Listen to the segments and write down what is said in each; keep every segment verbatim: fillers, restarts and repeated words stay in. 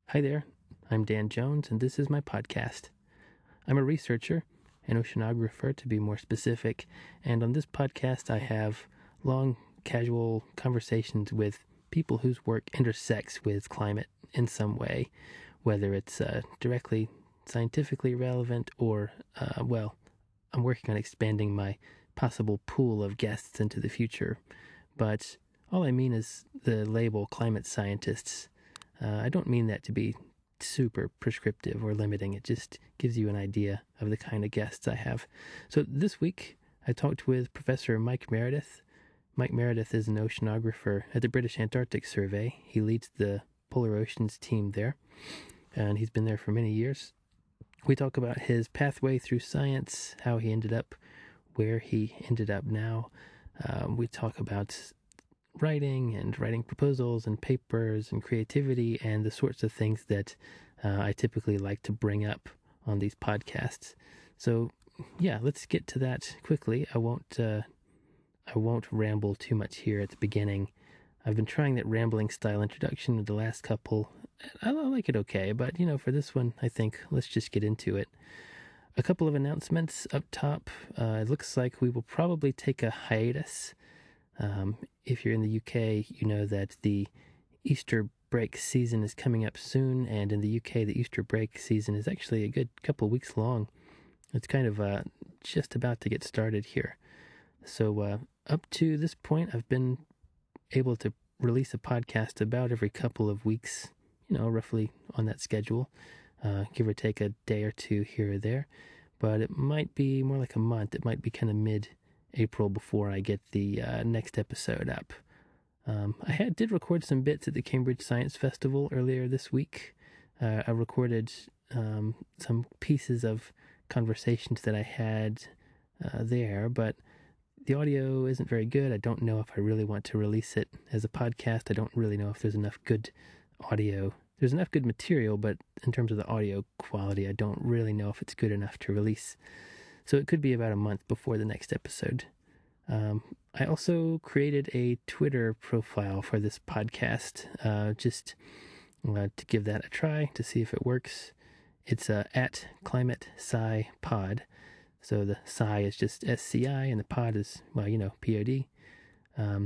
Hi there, I'm Dan Jones, and this is my podcast. I'm a researcher, an oceanographer to be more specific, and on this podcast I have long, casual conversations with people whose work intersects with climate in some way, whether it's uh, directly scientifically relevant or, uh, well, I'm working on expanding my possible pool of guests into the future, but all I mean is the label climate scientists. Uh, I don't mean that to be super prescriptive or limiting. It just gives you an idea of the kind of guests I have. So this week, I talked with Professor Mike Meredith. Mike Meredith is an oceanographer at the British Antarctic Survey. He leads the Polar Oceans team there, and he's been there for many years. We talk about his pathway through science, how he ended up where he ended up now. Um, we talk about writing and writing proposals and papers and creativity and the sorts of things that uh, I typically like to bring up on these podcasts. So yeah, let's get to that quickly. I won't uh, I won't ramble too much here at the beginning. I've been trying that rambling style introduction with the last couple. I like it okay, but you know, for this one, I think let's just get into it. A couple of announcements up top. Uh, it looks like we will probably take a hiatus. Um, if you're in the U K, you know that the Easter break season is coming up soon, and in the U K, the Easter break season is actually a good couple of weeks long. It's kind of uh, just about to get started here. So uh, up to this point, I've been able to release a podcast about every couple of weeks, you know, roughly on that schedule, uh, give or take a day or two here or there. But it might be more like a month. It might be kind of mid April before I get the uh, next episode up. Um, I had did record some bits at the Cambridge Science Festival earlier this week. Uh, I recorded um, some pieces of conversations that I had uh, there, but the audio isn't very good. I don't know if I really want to release it as a podcast. I don't really know if there's enough good audio. There's enough good material, but in terms of the audio quality, I don't really know if it's good enough to release. So it could be about a month before the next episode. Um, I also created a Twitter profile for this podcast, uh, just uh, to give that a try to see if it works. It's uh, at Climate Sci Pod. So the Sci is just S C I, and the pod is, well, you know, P O D. Um,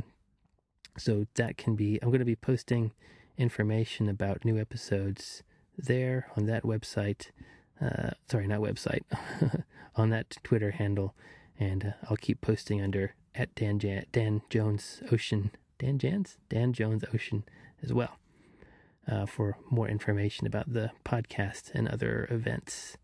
so that can be, I'm going to be posting information about new episodes there on that website. Uh, sorry, not website, on that Twitter handle, and uh, I'll keep posting under at Dan Jan- Dan Jones Ocean, Dan Jans, Dan Jones Ocean as well, uh, for more information about the podcast and other events.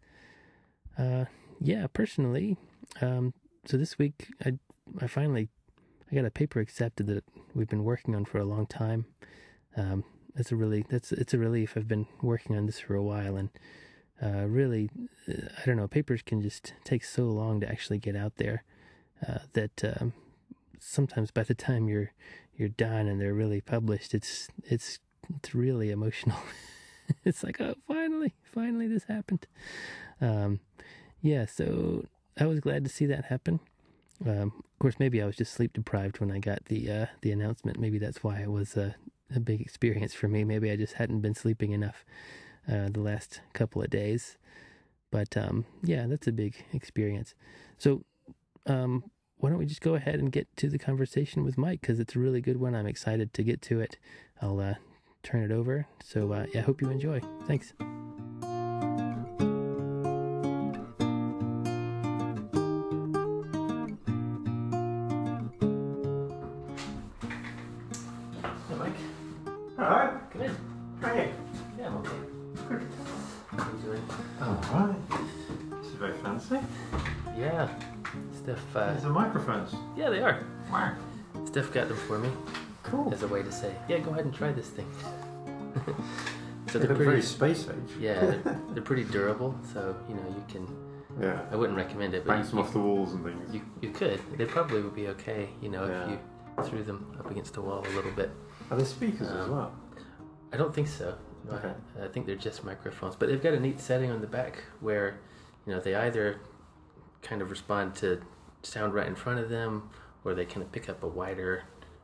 Uh, yeah, personally, um, so this week I I finally I got a paper accepted that we've been working on for a long time. Um, that's a really that's it's a relief. I've been working on this for a while, and Uh, really, uh, I don't know, papers can just take so long to actually get out there uh, that um, sometimes by the time you're you're done and they're really published, it's it's it's really emotional. It's like, oh, finally, finally this happened. Um, yeah, so I was glad to see that happen. Um, of course, maybe I was just sleep deprived when I got the uh, the announcement. Maybe that's why it was a, a big experience for me. Maybe I just hadn't been sleeping enough Uh, the last couple of days. But um, yeah, that's a big experience. So um, why don't we just go ahead and get to the conversation with Mike, because it's a really good one. I'm excited to get to it. I'll uh, turn it over. So uh, yeah, I hope you enjoy. Thanks. Hey, Mike. All right. Come in. Hey. Yeah, I'm okay. Good. How are you doing? All right. This is very fancy. Yeah. Steph, uh, These are microphones. yeah, they are. Wow. Steph got them for me Cool. as a way to say, yeah, go ahead and try this thing. So They they're look very pretty, space age. yeah, they're, they're pretty durable. So, you know, you can, Yeah. I wouldn't recommend it, but Bounce you, them off the walls and things. you, you could. They probably would be okay, you know, Yeah. if you threw them up against a wall a little bit. Are there speakers as Um, well? I don't think so. No, Okay. I, I think they're just microphones. But they've got a neat setting on the back where, you know, they either kind of respond to sound right in front of them, or they kind of pick up a wider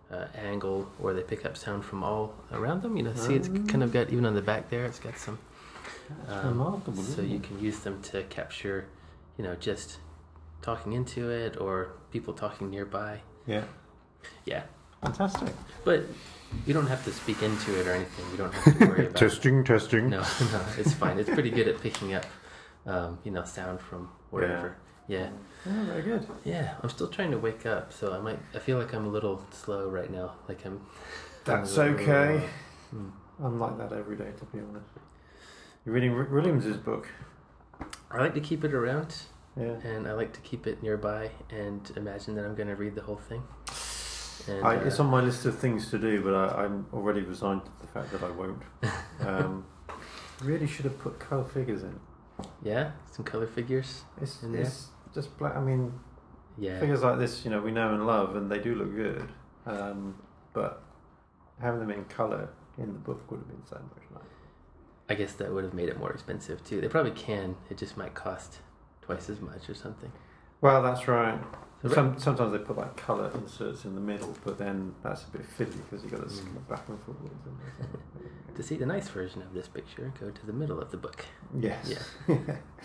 uh, angle, or they pick up sound from all around them. You know, see, it's kind of got, even on the back there, it's got some. That's Um, remarkable. so Isn't you it? can use them to capture, you know, just talking into it or people talking nearby. Yeah. Yeah, Fantastic. but you don't have to speak into it or anything. You don't have to worry about. Testing, testing. No, no, it's fine. It's pretty good at picking up, um, you know, sound from wherever. Yeah. Oh, very good. Yeah, I'm still trying to wake up, so I might. I feel like I'm a little slow right now. Like I'm. That's I'm a little, okay. uh, hmm. I'm like that every day, to be honest. You're reading R- Williams's book. I like to keep it around, Yeah. and I like to keep it nearby, and imagine that I'm going to read the whole thing. And, I, uh, it's on my list of things to do, but I, I'm already resigned to the fact that I won't. Um, really should have put colour figures in. Yeah, some color figures. It's, In there? it's just black. I mean, Yeah. figures like this, you know, we know and love, and they do look good. Um, but having them in colour in the book would have been so much nicer. I guess that would have made it more expensive too. They probably can. It just might cost twice as much or something. Well, that's right. So Some, sometimes they put like colour inserts in the middle, but then that's a bit fiddly because you've got to Mm. skip back and forwards. And To see the nice version of this picture, go to the middle of the book. yes. Yeah.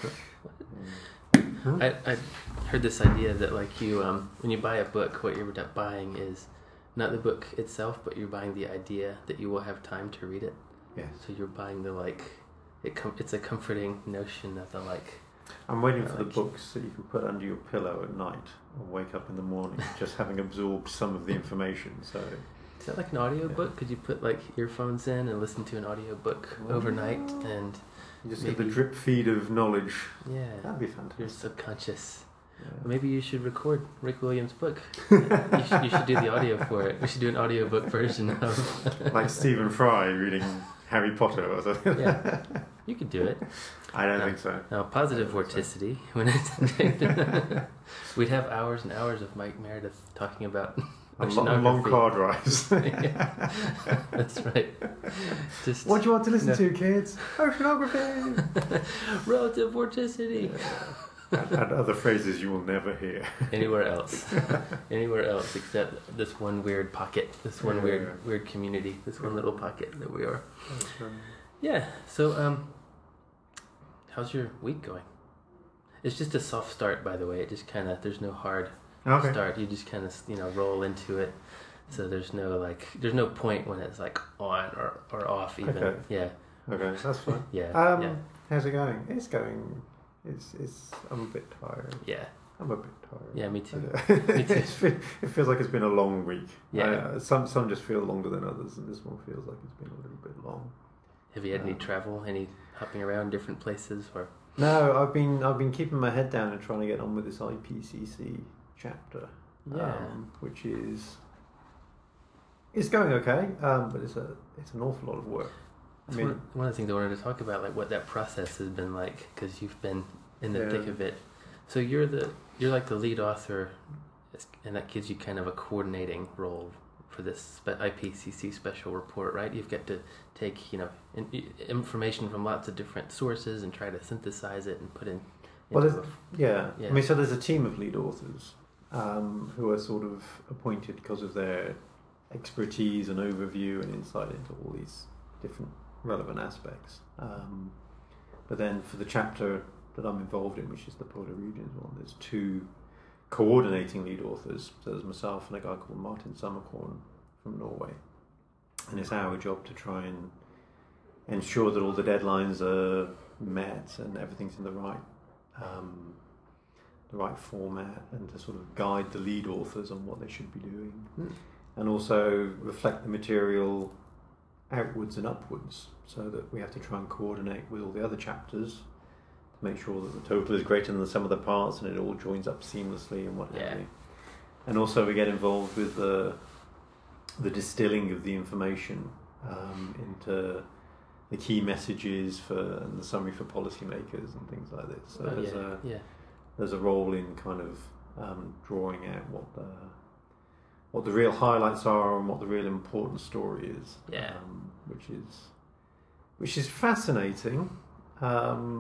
Hmm? I, I heard this idea that like you um when you buy a book, what you're buying is not the book itself, but you're buying the idea that you will have time to read it. Yes. So you're buying the like it com- it's a comforting notion of the like I'm waiting I for the like- books that you can put under your pillow at night and wake up in the morning just having absorbed some of the information. So is that like an audio book? Could you put like earphones in and listen to an audio book overnight and you just get the Maybe- drip feed of knowledge. yeah, That'd be your fantastic. subconscious. Yeah. Maybe you should record Rick Williams' book. you, should, you should do the audio for it. We should do an audiobook version of. Like Stephen Fry reading Harry Potter or something. Yeah, you could do it. I don't No. think so. Now, positive I don't think vorticity. When it, we'd have hours and hours of Mike Meredith talking about On lo- on long oceanography. car drives. Yeah. That's right. Just What do you want to listen No. to, kids? Oceanography. relative vorticity. and, and other phrases you will never hear. Anywhere else, anywhere else except this one weird pocket, this one Yeah. weird weird community, this one little pocket that we are. Yeah. So, um, how's your week going? It's just a soft start, by the way. It just kind of there's no hard Okay. start. You just kind of you know roll into it. So there's no like there's no point when it's like on or, or off even. Okay. Yeah. Okay, that's fine. Yeah. Um, yeah. How's it going? It's going. It's it's. I'm a bit tired. Yeah. I'm a bit tired. Yeah. Me too. Me too. It feels like it's been a long week. Yeah. Uh, some some just feel longer than others, and this one feels like it's been a little bit long. Have you had any Um, travel? Any hopping around different places or? No, I've been I've been keeping my head down and trying to get on with this I P C C chapter. Yeah. Um, which is. It's going okay, um, but it's a it's an awful lot of work. I That's mean, one, one of the things I wanted to talk about, like what that process has been like, because you've been in the Yeah. thick of it. So you're the you're like the lead author, and that gives you kind of a coordinating role for this spe- I P C C special report, right? You've got to take you know in, information from lots of different sources and try to synthesize it and put in. Well, into there's- a- yeah. Yeah. I mean, so there's a team of lead authors um, who are sort of appointed because of their expertise and overview and insight into all these different relevant aspects. Um, but then for the chapter that I'm involved in, which is the Border Regions one, there's two coordinating lead authors. So there's myself and a guy called Martin Summercorn from Norway. And it's our job to try and ensure that all the deadlines are met and everything's in the right um, the right format, and to sort of guide the lead authors on what they should be doing, Hmm. and also reflect the material outwards and upwards, so that we have to try and coordinate with all the other chapters to make sure that the total is greater than the sum of the parts and it all joins up seamlessly and what Yeah. have you. And also we get involved with the the distilling of the information um, into the key messages for and the summary for policymakers and things like this. So Oh, there's yeah, a yeah. there's a role in kind of um, drawing out what the what the real highlights are and what the real important story is. Yeah. Um, which is which is fascinating. Um,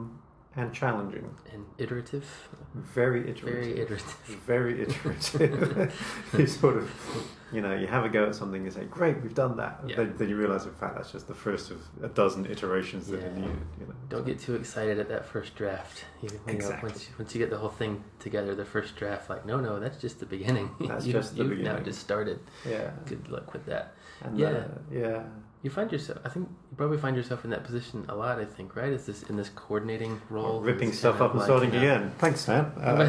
and challenging. And iterative. Very iterative. Very iterative. Very iterative. You sort of, you know, you have a go at something and say, great, we've done that. Yeah. Then, then you realise, in fact, that's just the first of a dozen iterations that Yeah. are needed. You know? Don't get too excited at that first draft. You, you know, Exactly. once, once you get the whole thing together, the first draft, like, no, no, that's just the beginning. That's you, just the you've beginning. now just started. Yeah. Good luck with that. And, Yeah. uh, yeah. You find yourself, I think, you probably find yourself in that position a lot, I think, right? Is this in this coordinating role? Ripping This stuff kind up of and like, starting you know, again. Thanks, Stan. Uh,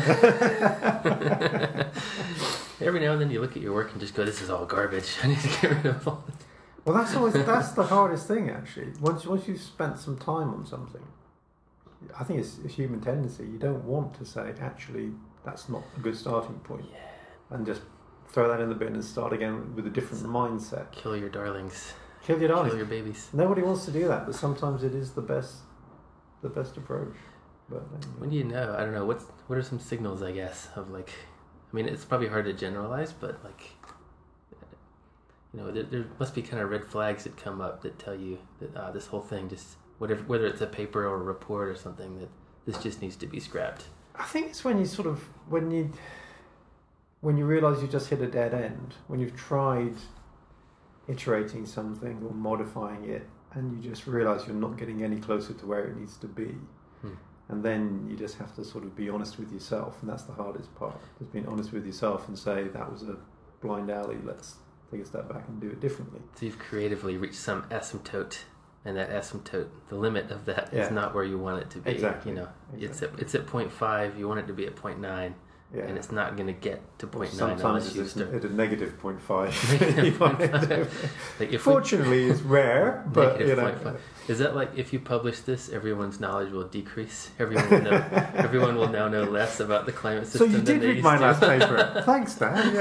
Every now and then you look at your work and just go, this is all garbage. I need to get rid of all this. well, that's always that's the hardest thing, actually. Once once you've spent some time on something, I think it's a human tendency. You don't want to say, actually, that's not a good starting point, Yeah. and just throw that in the bin and start again with a different mindset. Kill your darlings. Kill your darlings. Kill your babies. Nobody wants to do that, but sometimes it is the best, the best approach. But anyway. When do you know? I don't know. What's, what are some signals, I guess, of like, I mean, it's probably hard to generalize, but like, you know, there, there must be kind of red flags that come up that tell you that uh, this whole thing just, whatever, whether it's a paper or a report or something, that this just needs to be scrapped. I think it's when you sort of when you when you realise you just hit a dead end, when you've tried iterating something or modifying it, and you just realise you're not getting any closer to where it needs to be. Hmm. And then you just have to sort of be honest with yourself, and that's the hardest part. Just being honest with yourself and say, that was a blind alley, let's take a step back and do it differently. So you've creatively reached some asymptote, and that asymptote, the limit of that Yeah. is not where you want it to be. Exactly. You know, Exactly. it's at it's at point five. You want it to be at point nine, Yeah. and it's not going to get to Or point nine sometimes unless you it's start. at a negative point five. Negative You want point it to- five. Like if we, Fortunately, it's rare, but Negative you know. point five. Is that like if you publish this, everyone's knowledge will decrease? Everyone will know. Everyone will now know less about the climate So system. you than did they read used my to. last paper. Thanks, Dan.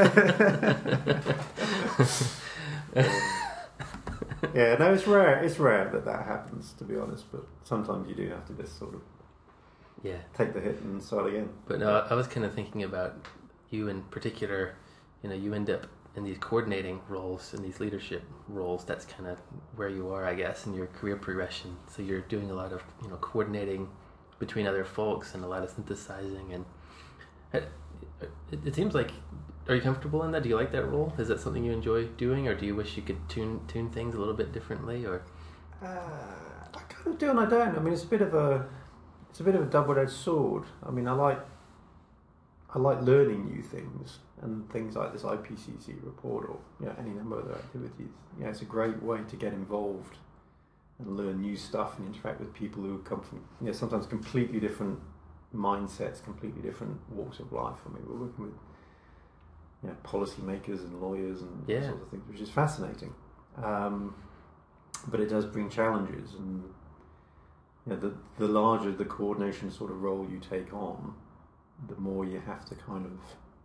Yeah. Yeah, no, it's rare. It's rare that that happens, to be honest. But sometimes you do have to just sort of Yeah, take the hit and start again. but no, I was kind of thinking about you in particular. You know, you end up in these coordinating roles, in these leadership roles. That's kind of where you are, I guess, in your career progression. So you're doing a lot of, you know, coordinating between other folks and a lot of synthesizing. And it, it, it seems like, are you comfortable in that? Do you like that role? Is that something you enjoy doing, or do you wish you could tune tune things a little bit differently? Or Uh, I kind of do and I don't. I mean, it's a bit of a it's a bit of a double-edged sword. I mean, I like I like learning new things, and things like this I P C C report or you know any number of other activities. You know, it's a great way to get involved and learn new stuff and interact with people who come from you know sometimes completely different mindsets, completely different walks of life. I mean, we're working with you know policymakers and lawyers and Yeah. all sorts of things, which is fascinating. Um, but it does bring challenges, and you know, the the larger the coordination sort of role you take on, the more you have to kind of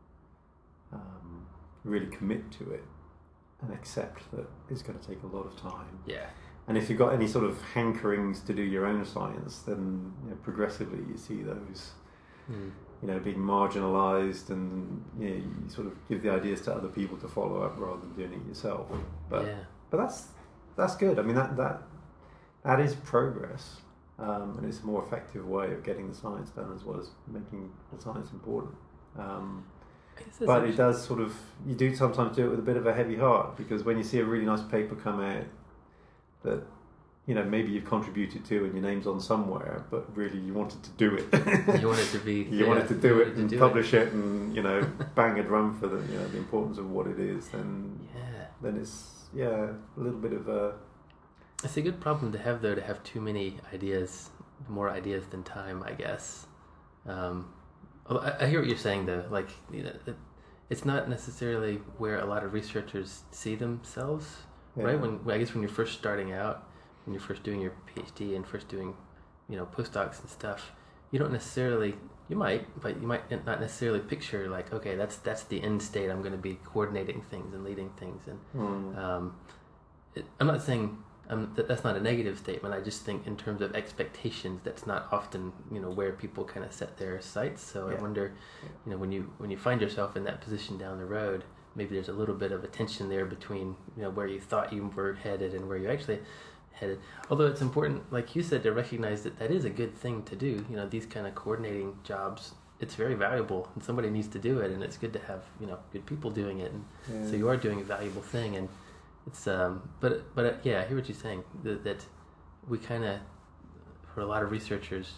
um, really commit to it and accept that it's going to take a lot of time. yeah, And if you've got any sort of hankerings to do your own science, then you know, progressively you see those mm. you know being marginalised, and you know, you sort of give the ideas to other people to follow up rather than doing it yourself. But yeah. but that's that's good. I mean that that that is progress, um, and it's a more effective way of getting the science done as well as making the science important. Um, I guess that's but it actually- does sort of you do sometimes do it with a bit of a heavy heart, because when you see a really nice paper come out that you know maybe you've contributed to and your name's on somewhere, but really you wanted to do it. You wanted to be. you yeah, wanted to do you it wanted to and do publish it. and you know bang a drum for the you know the importance of what it is. Then Yeah. then it's yeah a little bit of a It's a good problem to have, though, to have too many ideas, more ideas than time, I guess. Um, although I, I hear what you're saying, though. Like, you know, it, it's not necessarily where a lot of researchers see themselves, yeah. right? When I guess when you're first starting out, when you're first doing your PhD and first doing, you know, postdocs and stuff, you don't necessarily. You might, but you might not necessarily picture like, okay, that's that's the end state. I'm going to be coordinating things and leading things, and Mm. um, it, I'm not saying. Um, that, that's not a negative statement. I just think in terms of expectations, that's not often, you know, where people kind of set their sights. So Yeah. I wonder, Yeah. you know, when you when you find yourself in that position down the road, maybe there's a little bit of a tension there between, you know, where you thought you were headed and where you actually headed. Although it's important, like you said, to recognize that that is a good thing to do. You know, these kind of coordinating jobs, it's very valuable, and somebody needs to do it, and it's good to have, you know, good people doing it. And Yeah. so you are doing a valuable thing, and it's um. But but uh, yeah, I hear what you're saying. That, that we kind of, for a lot of researchers,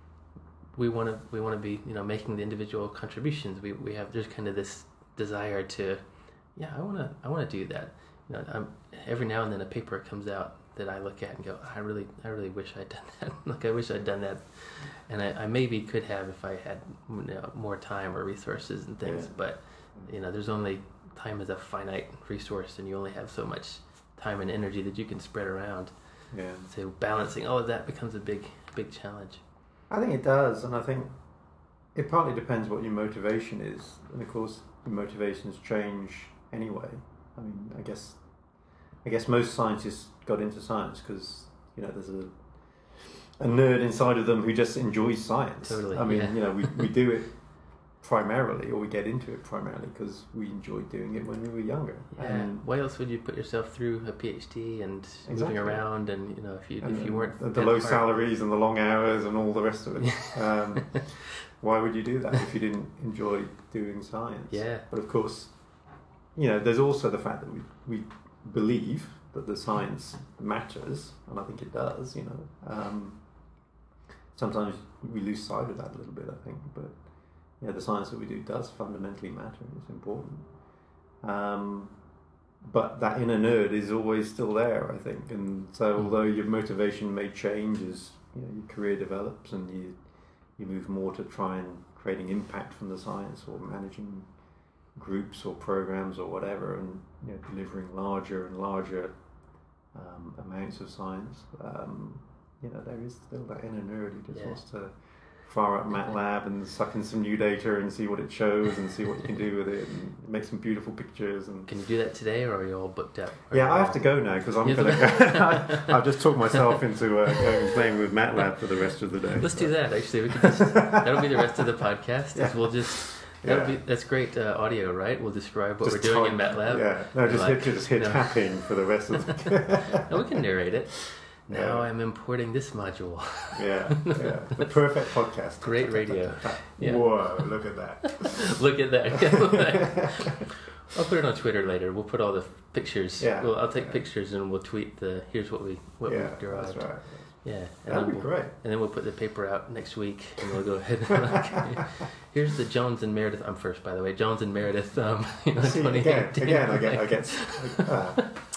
we want to we want to be, you know, making the individual contributions. We we have there's kind of this desire to, yeah, I want to I want to do that. You know, I'm, every now and then a paper comes out that I look at and go, I really I really wish I'd done that. Like I wish I'd done that, and I, I maybe could have if I had, you know, more time or resources and things. Yeah. But you know, there's only time is a finite resource, and you only have so much time and energy that you can spread around. Yeah. So balancing all of that becomes a big big challenge. I think it does, and I think it partly depends what your motivation is, and of course your motivations change anyway. I mean, I guess, I guess most scientists got into science because, you know, there's a a nerd inside of them who just enjoys science. Totally. I mean, yeah. you know, we we do it primarily, or we get into it primarily because we enjoyed doing it when we were younger. Yeah. And Why else would you put yourself through a PhD and Exactly. moving around, and you know, if you and if you weren't the, the that low hard- salaries and the long hours and all the rest of it. Um, why would you do that if you didn't enjoy doing science? Yeah. But of course, you know, there's also the fact that we we believe that the science matters, and I think it does. You know, um, sometimes we lose sight of that a little bit, I think, but yeah, the science that we do does fundamentally matter. It's important. Um, but that inner nerd is always still there, I think. And so, although your motivation may change as, you know, your career develops and you you move more to try and creating impact from the science or managing groups or programs or whatever, and, you know, delivering larger and larger um, amounts of science, um, you know, there is still that inner nerd who just Yeah. wants to fire up MATLAB and suck in some new data and see what it shows and see what you can do with it and make some beautiful pictures. And Can you do that today, or are you all booked up? yeah, I have to go now because I'm You going have to go. I've just talked myself into uh, going and playing with MATLAB for the rest of the day. Let's do that. Actually, we could just that'll be the rest of the podcast. Yeah. Is we'll just that'll Yeah. be that's great uh, audio, right? We'll describe what Just we're doing in type- MATLAB. Yeah, no, just Like, hit just hit no. tapping for the rest of the. No, we can narrate it. Now Yeah. I'm importing this module. Yeah, yeah, the perfect podcast. Great radio. Yeah. Whoa! Look at that. Look at that. I'll put it on Twitter later. We'll put all the pictures. Yeah. Well, I'll take Yeah. pictures and we'll tweet the here's what we what Yeah, we've derived. that's right. Yeah. And That'd then be we'll, great. And then we'll put the paper out next week, and we'll go ahead. And okay. Here's the Jones and Meredith. I'm first, by the way. Jones and Meredith. Um, you know, See, again, twenty eighteen. again, I get, I get. Uh,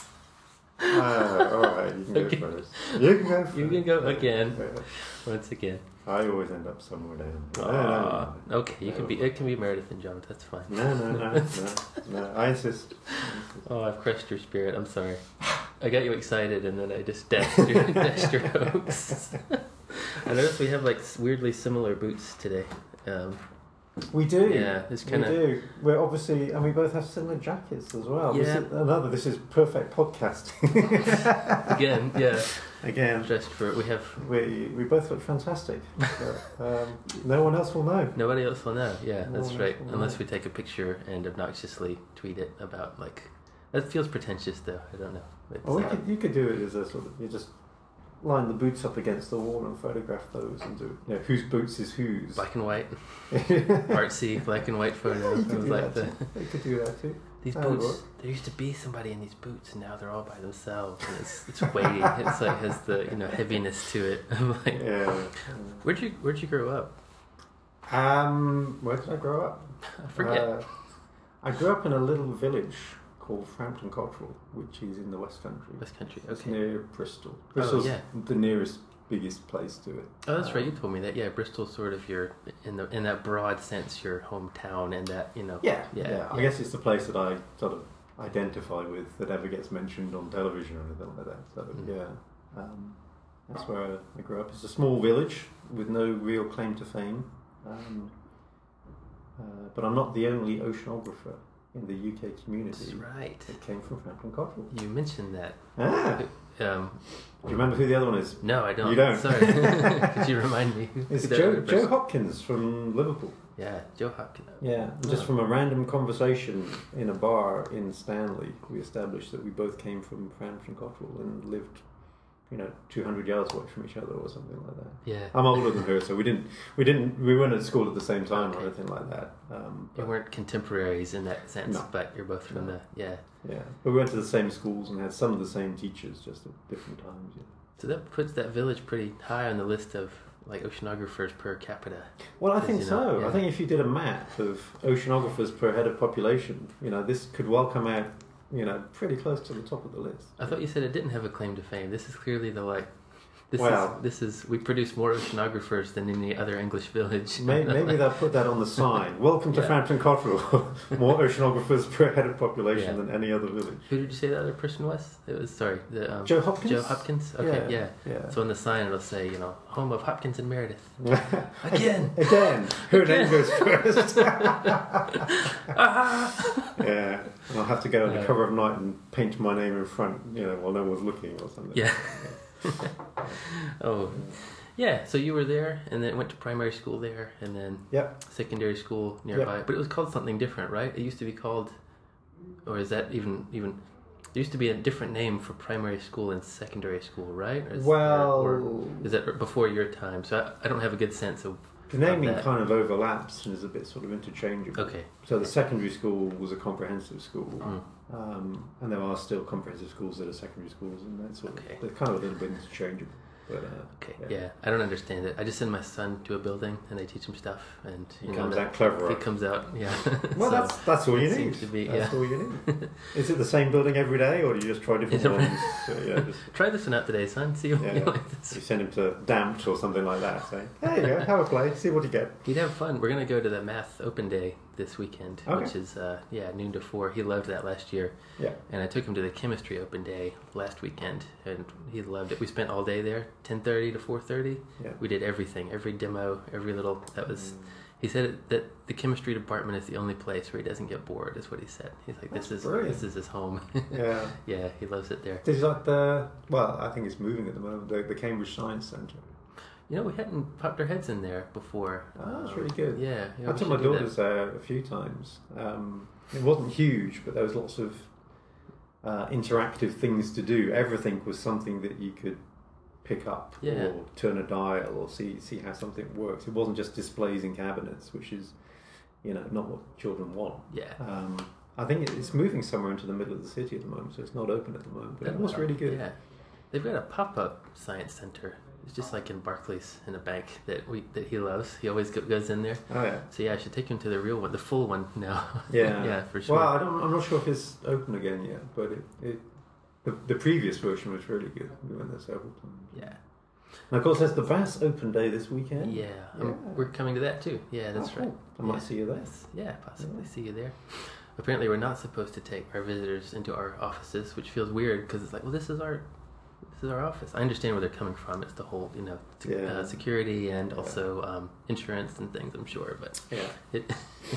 uh, all right, you can Okay. go first. You can go. First. You can go again. Yeah. Once again. I always end up somewhere down. No, Aw, no, okay, you can be. It can be Meredith and Jones. That's fine. no, no, no, no, no, no. I insist. Oh, I've crushed your spirit. I'm sorry. I got you excited, and then I just dashed your, dashed your hopes. I noticed we have like weirdly similar boots today. Um, We do. Yeah, it's we kinda- do. We're obviously, and we both have similar jackets as well. This Yeah. is another. This is perfect podcasting. again, yeah. Again, Just for we have we we both look fantastic. But, um, no one else will know. nobody else will know. Yeah, No that's one right. else will Unless know. we take a picture and obnoxiously tweet it about like. That feels pretentious, though. I don't know. It's, Or we uh, could, you could do it as a sort of, you just line the boots up against the wall and photograph those and do, you know, whose boots is whose. black and white, Yeah, artsy black and white photo. you It could was do like that the, too. You could do that too. these That would boots. work. There used to be somebody in these boots, and now they're all by themselves, and it's it's weighty. It's like has the you know heaviness to it. I'm like, Yeah. where'd you where'd you grow up? Um, where did I grow up? I forget. Uh, I grew up in a little village called Frampton Cotterell, which is in the West Country. West Country. It's Okay. near Bristol. Bristol's yeah. the nearest, biggest place to it. Oh, that's right. You Um, told me that. Yeah, Bristol's sort of your in the in that broad sense your hometown, and that you know. Yeah, Yeah, yeah, I yeah. guess it's the place that I sort of identify with that ever gets mentioned on television or anything like that. So Mm. yeah, um, that's where I, I grew up. It's a small village with no real claim to fame, um, uh, but I'm not the only oceanographer in the U K community That's right. that came from Frampton Cotterell. You mentioned that. Ah, Um, do you remember who the other one is? no, I don't. You don't? Sorry. Could you remind me? who It's the Joe, other Joe person- Hopkins from Liverpool. Yeah, Joe Hopkins. Yeah, just Oh. from a random conversation in a bar in Stanley, we established that we both came from Frampton Cotterell and lived you know, two hundred yards away from each other or something like that. Yeah. I'm older than her, so we didn't, we didn't, we weren't at school at the same time Okay. or anything like that. Um, You weren't contemporaries in that sense, No. but you're both from No. the yeah. yeah, but we went to the same schools and had some of the same teachers, just at different times. Yeah. So that puts that village pretty high on the list of like oceanographers per capita. Well, I Because, think you so. know, yeah. I think if you did a map of oceanographers per head of population, you know, this could well come out, you know, pretty close to the top of the list. I thought you said it didn't have a claim to fame. This is clearly the like. This Wow. is this is we produce more oceanographers than any other English village. Maybe, maybe they'll put that on the sign. Welcome to Yeah. Frampton Cotterill. More oceanographers per head of population Yeah. than any other village. Who did you say the other person was? It was sorry, the um, Joe Hopkins? Joe Hopkins. Okay, yeah. Yeah. So on the sign it'll say, you know, home of Hopkins and Meredith. yeah. Again. Again. Her name Again. goes first. Ah! Yeah. And I'll have to go on the Yeah. cover of Night and paint my name in front, you know, while no one's looking or something. Yeah. Oh, yeah. So you were there, and then went to primary school there, and then Yep. secondary school nearby. But it was called something different, right? It used to be called, or is that even even? There used to be a different name for primary school and secondary school, right? Or is, Well, or, or is that before your time? So I, I don't have a good sense of. the naming of that. kind of overlaps and is a bit sort of interchangeable. Okay. So the secondary school was a comprehensive school, Mm. um, and there are still comprehensive schools that are secondary schools, and that's sort of, Okay. they're kind of a little bit interchangeable. But, uh, Okay. Yeah. I don't understand it. I just send my son to a building and they teach him stuff, and He you know, comes that- out cleverer. It comes out. Yeah. Well, So, that's that's all you it need. seems to be, that's yeah. all you need. Is it the same building every day, or do you just try different Different- ones? So, yeah, just Try this one out today, son. See what Yeah, you yeah. like this. you send him to Damped or something like that. Say, there you go, have a play, see what you get. He'd have fun. We're gonna go to the math open day this weekend, Okay. which is uh, yeah noon to four. He loved that last year, Yeah. and I took him to the chemistry open day last weekend, and he loved it. We spent all day there, ten thirty to four thirty. Yeah. We did everything, every demo, every little. That was. He said that the chemistry department is the only place where he doesn't get bored. Is what he said. He's like, this That's is brilliant. this is his home. Yeah. Yeah, he loves it there. Did you like the? Well, I think it's moving at the moment. The, the Cambridge Science Centre. You know, we hadn't popped our heads in there before. Oh, that's Um, really good. Yeah, yeah I we took my should do that. daughters there a few times. Um, it wasn't huge, but there was lots of uh, interactive things to do. Everything was something that you could pick up Yeah. or turn a dial or see see how something works. It wasn't just displays in cabinets, which is, you know, not what children want. Yeah. Um, I think it- it's moving somewhere into the middle of the city at the moment, so it's not open at the moment. But it That- was really good. Yeah, they've got a pop-up science center. It's just like in Barclays in a bank that we that he loves. He always go, goes in there. Oh yeah. So yeah, I should take him to the real one, the full one now. Yeah, yeah, for sure. Well, I don't, I'm not sure if it's open again yet, but it, it the, the previous version was really good. We went there several times. yeah, And of course, there's the Bass Open Day this weekend. yeah. Um, Yeah. we're coming to that too. Yeah, that's Oh, cool. right. I might Yeah. see you there. Yes. Yeah, possibly Yeah. see you there. Apparently, we're not supposed to take our visitors into our offices, which feels weird because it's like, well, this is our this is our office. I understand where they're coming from. It's the whole, you know, sec- Yeah. uh, security and Yeah. also um, insurance and things. I'm sure, but. Yeah. It,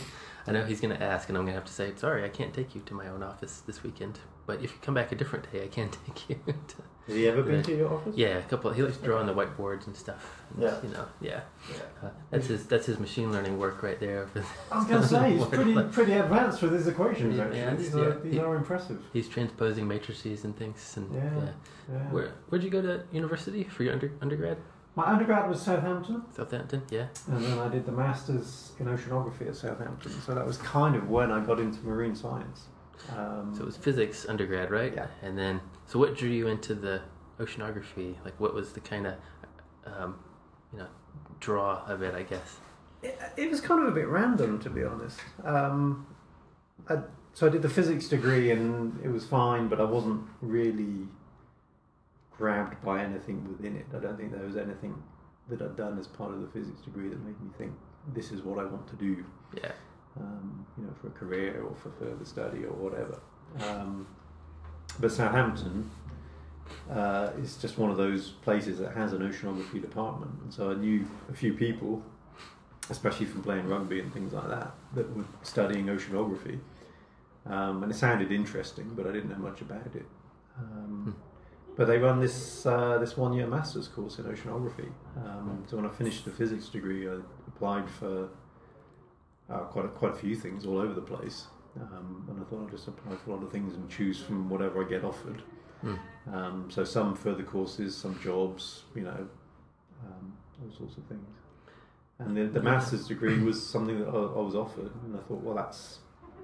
I know he's going to ask, and I'm going to have to say, sorry, I can't take you to my own office this weekend. But if you come back a different day, I can take you. To, Has he ever been Yeah. to your office? yeah, a couple. He likes to draw on the whiteboards and stuff. And, Yeah. you know, yeah. Yeah. Uh, that's his. That's his machine learning work right there. I was going to say, he's pretty pretty advanced with his equations, Yeah, actually. yeah, these yeah. are, these He- are impressive. He's transposing matrices and things. And Yeah. yeah. Yeah. Where Where'd you go to university for your under, undergrad? My undergrad was Southampton, Southampton. Yeah. and then I did the Masters in Oceanography at Southampton. So that was kind of when I got into marine science. Um, So it was physics undergrad, right? Yeah. And then, so what drew you into the oceanography? Like, what was the kind of, um, you know, draw of it? I guess. It, it was kind of a bit random, to be honest. Um, I, so I did the physics degree, and it was fine, but I wasn't really grabbed by anything within it. I don't think there was anything that I'd done as part of the physics degree that made me think this is what I want to do. Yeah. Um, you know, for a career or for further study or whatever. Um, but Southampton uh, is just one of those places that has an oceanography department, and so I knew a few people, especially from playing rugby and things like that, that were studying oceanography, um, and it sounded interesting, but I didn't know much about it. Um, but they run this uh, this one year master's course in oceanography. Um, so when I finished the physics degree, I applied for uh, quite a, quite a few things all over the place, um, and I thought I'd just apply for a lot of things and choose from whatever I get offered. Mm. Um, so some further courses, some jobs, you know, um, all sorts of things. And the, the master's degree was something that I, I was offered, and I thought, well, that's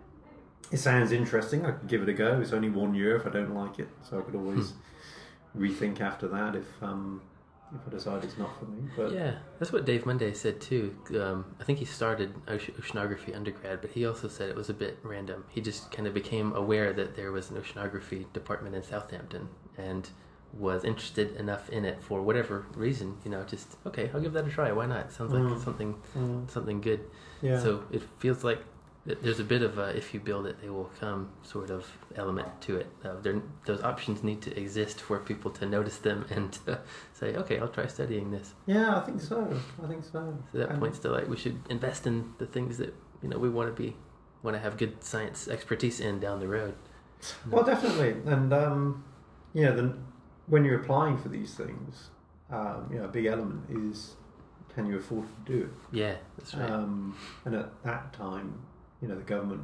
it sounds interesting. I could give it a go. It's only one year if I don't like it, so I could always rethink after that if um, if I decide it's not for me. But yeah, that's what Dave Monday said too. Um, I think he started oceanography undergrad, but he also said it was a bit random. He just kind of became aware that there was an oceanography department in Southampton and was interested enough in it for whatever reason. You know, just okay, I'll give that a try. Why not? It sounds like Mm. something Mm. something good. yeah, So it feels like there's a bit of a if you build it, they will come sort of element to it. Uh, there, those options need to exist for people to notice them and uh, say, okay, I'll try studying this. yeah, I think so. I think so. So that And- points to like we should invest in the things that you know we want to be want to have good science expertise in down the road. Well, definitely, and um, you know, the, when you're applying for these things, um, you know, a big element is can you afford to do it? Yeah, that's right. Um, and at that time, you know, the government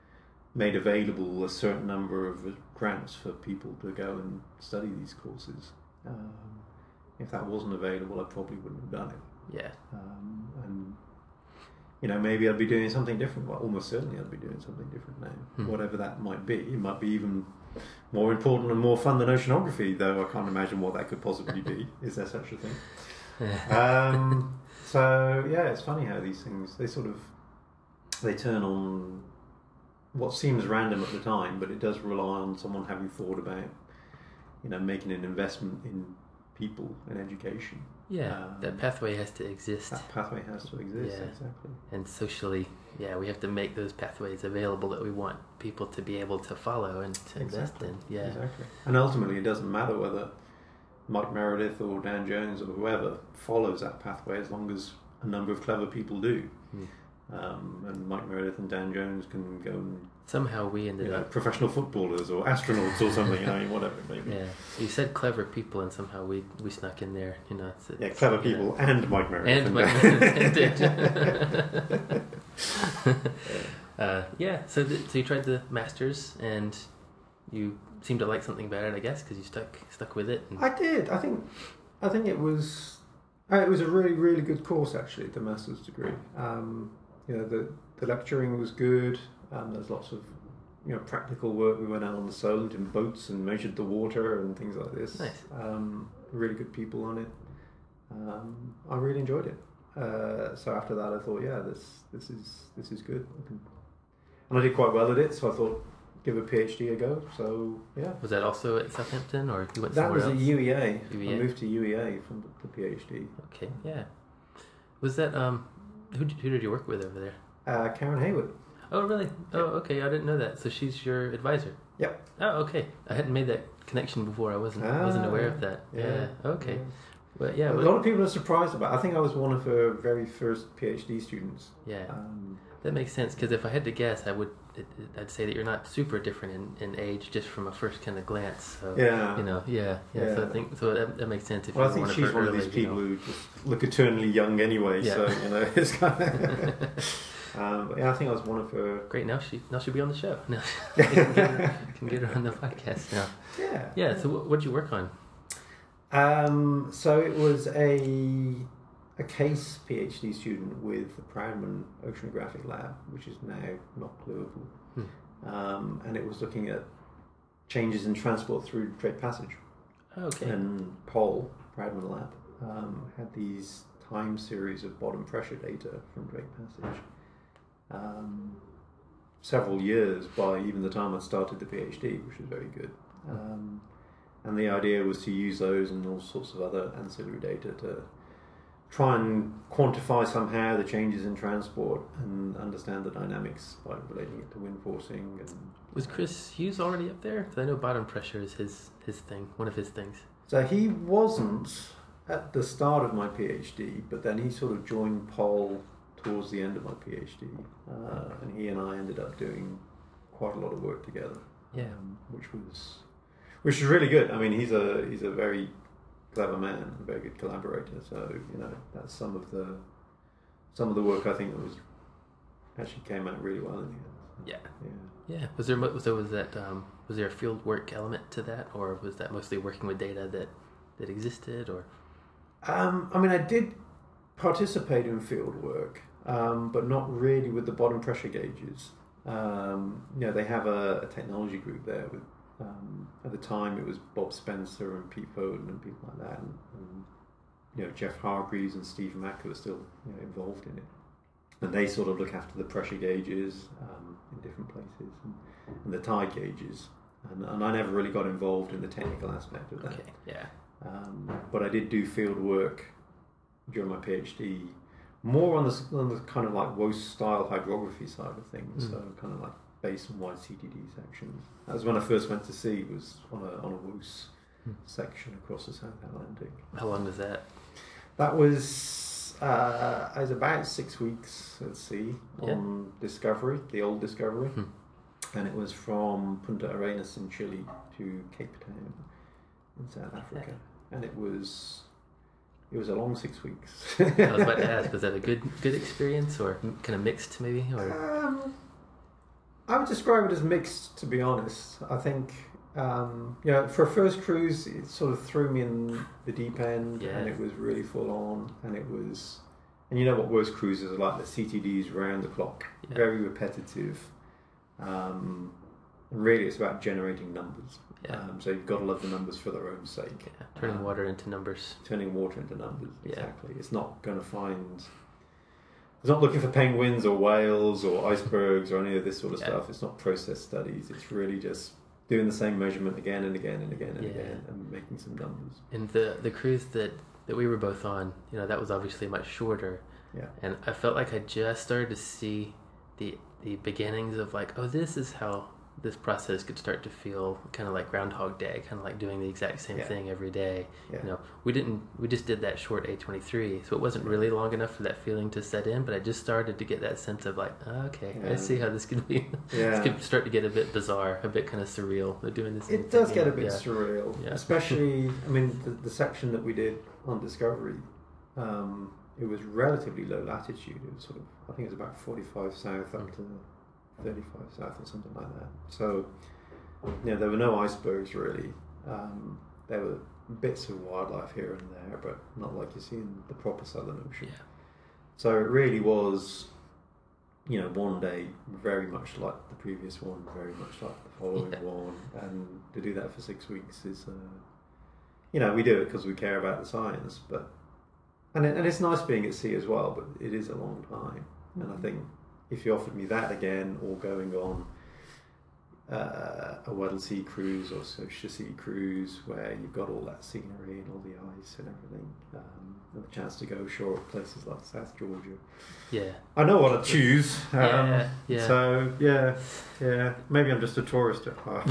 made available a certain number of grants for people to go and study these courses. Um, if that wasn't available, I probably wouldn't have done it. yeah, Um, and you know, maybe I'd be doing something different. Well, almost certainly I'd be doing something different now. Hmm. Whatever that might be, it might be even more important and more fun than oceanography. Though I can't imagine what that could possibly be. Is there such a thing? Um, so yeah, it's funny how these things they sort of they turn on what seems random at the time, but it does rely on someone having thought about, you know, making an investment in people and education. yeah. Um, that pathway has to exist, That pathway has to exist, Yeah. exactly. and socially, yeah, we have to make those pathways available that we want people to be able to follow and to invest Exactly. in. Yeah, Exactly. And ultimately, it doesn't matter whether Mike Meredith or Dan Jones or whoever follows that pathway, as long as a number of clever people do. Hmm. Um, and Mike Meredith and Dan Jones can go and somehow we ended you know, up. professional footballers or astronauts or something. I mean, whatever it may be. Yeah, you said clever people, and somehow we we snuck in there. You know, it's, Yeah, it's, clever you know. people and Mike Meredith. And Mike Meredith. uh, yeah, so th- so you tried the masters, and you seemed to like something about it, I guess, because you stuck stuck with it. And, I did. I think. I think it was. Uh, it was a really, really good course actually. The master's degree. Um, you know, the the lecturing was good. Um, there's lots of you know practical work. We went out on the Solent in boats and measured the water and things like this. Nice. Um, really good people on it. Um, I really enjoyed it. Uh, so after that, I thought, yeah, this this is this is good. I can, and I did quite well at it. So I thought, give a PhD a go. So yeah. was that also at Southampton, or you went That somewhere was else? at U E A. U E A? I moved to U E A from the, the PhD. Okay, yeah. Was that um, who d- who did you work with over there? Uh, Karen Hayward. Oh, really? Oh, Yeah. okay. I didn't know that. So she's your advisor. Yep. Oh, okay. I hadn't made that connection before. I wasn't Ah, wasn't aware of that. yeah, Yeah. Okay. Yeah. Well, yeah. a Well, lot of people are surprised about it. I think I was one of her very first PhD students. yeah. Um, That makes sense, because if I had to guess, I would it, it- I'd say that you're not super different in, in age just from a first kind of glance. So yeah. you know, yeah, yeah. So I Yeah. think so that, that makes sense. If Well, you I think want she's to one of early, these people you know. who just look eternally young anyway. Yeah. So you know, it's kind of. um, but yeah, I think I was one of her. Great. Now she now she'll be on the show. Now we can, get her, can get her on the podcast now. Yeah. Yeah. So what what did you work on? Um, so it was a a case PhD student with the Proudman Oceanographic Lab, which is now not Liverpool, Hmm. um, and it was looking at changes in transport through Drake Passage. Okay. And Paul Proudman Lab um, had these time series of bottom pressure data from Drake Passage. Um, several years by even the time I started the PhD, which was very good. Um, and the idea was to use those and all sorts of other ancillary data to try and quantify somehow the changes in transport and understand the dynamics by relating it to wind forcing. And Was Chris Hughes already up there? 'Cause I know bottom pressure is his his thing, one of his things. so he wasn't at the start of my PhD, but then he sort of joined Paul towards the end of my PhD, uh, and he and I ended up doing quite a lot of work together. Yeah. um, which was which is really good. I mean, he's a he's a very clever man, a very good collaborator. So you know, that's some of the some of the work I think that was actually came out really well in the end. Yeah. Yeah. Yeah. Was there mo- so was that um was there a field work element to that, or was that mostly working with data that, that existed, or? Um, I mean, I did participate in field work, um, but not really with the bottom pressure gauges. Um, you know, they have a, a technology group there. With um, at the time, it was Bob Spencer and Pete Foden and people like that, and, and you know, Jeff Hargreaves and Steve Mack who are still, you know, involved in it. And they sort of look after the pressure gauges um, in different places and, and the tide gauges. And, and I never really got involved in the technical aspect of that. Okay, yeah. Um, but I did do field work during my PhD, more on the, on the kind of like W O S style hydrography side of things, mm. so kind of like basin-wide C T D sections. That was when I first went to sea, was on a on a W O S mm. section across the South Atlantic. How long was that? That was uh, I was about six weeks at sea yeah. on Discovery, the old Discovery, mm. and it was from Punta Arenas in Chile to Cape Town in South Africa, and it was it was a long six weeks. I was about to ask, was that a good good experience or kind of mixed maybe? Or um, I would describe it as mixed, to be honest. I think um, you know, for a first cruise, it sort of threw me in the deep end, yeah. and it was really full on, and it was, and you know what W O S cruises are like, the C T Ds round the clock, yeah. very repetitive. Um, really, it's about generating numbers. Yeah. Um, so you've got to love the numbers for their own sake. Yeah. Turning um, water into numbers. Turning water into numbers, exactly. Yeah. It's not going to find... It's not looking for penguins or whales or icebergs or any of this sort of yeah. stuff. It's not process studies. It's really just doing the same measurement again and again and again and yeah. again and making some numbers. And the, the cruise that, that we were both on, you know, that was obviously much shorter. Yeah. And I felt like I just started to see the the beginnings of like, oh, this is how this process could start to feel kind of like Groundhog Day, kind of like doing the exact same yeah. thing every day. Yeah. You know, we didn't, we just did that short A twenty-three, so it wasn't really long enough for that feeling to set in, but I just started to get that sense of like, oh, okay, yeah. I see how this could be. Yeah. This could start to get a bit bizarre, a bit kind of surreal. They're doing this. It does thing, get you a know? bit yeah. surreal, yeah. especially, I mean, the, the section that we did on Discovery, um, it was relatively low latitude. It was sort of, I think it was about forty-five south up mm. to thirty-five south or something like that. So, you know, there were no icebergs really. Um, there were bits of wildlife here and there, but not like you see in the proper Southern Ocean. Yeah. So it really was, you know, one day very much like the previous one, very much like the following yeah. one, and to do that for six weeks is, uh, you know, we do it because we care about the science, but and it, and it's nice being at sea as well, but it is a long time, mm-hmm. and I think if you offered me that again, or going on uh, a Weddell Sea cruise or Scotia Sea cruise, where you've got all that scenery and all the ice and everything, um, and the chance to go ashore at places like South Georgia, yeah, I know what I choose. Um, yeah, yeah. So yeah, yeah. Maybe I'm just a tourist at heart.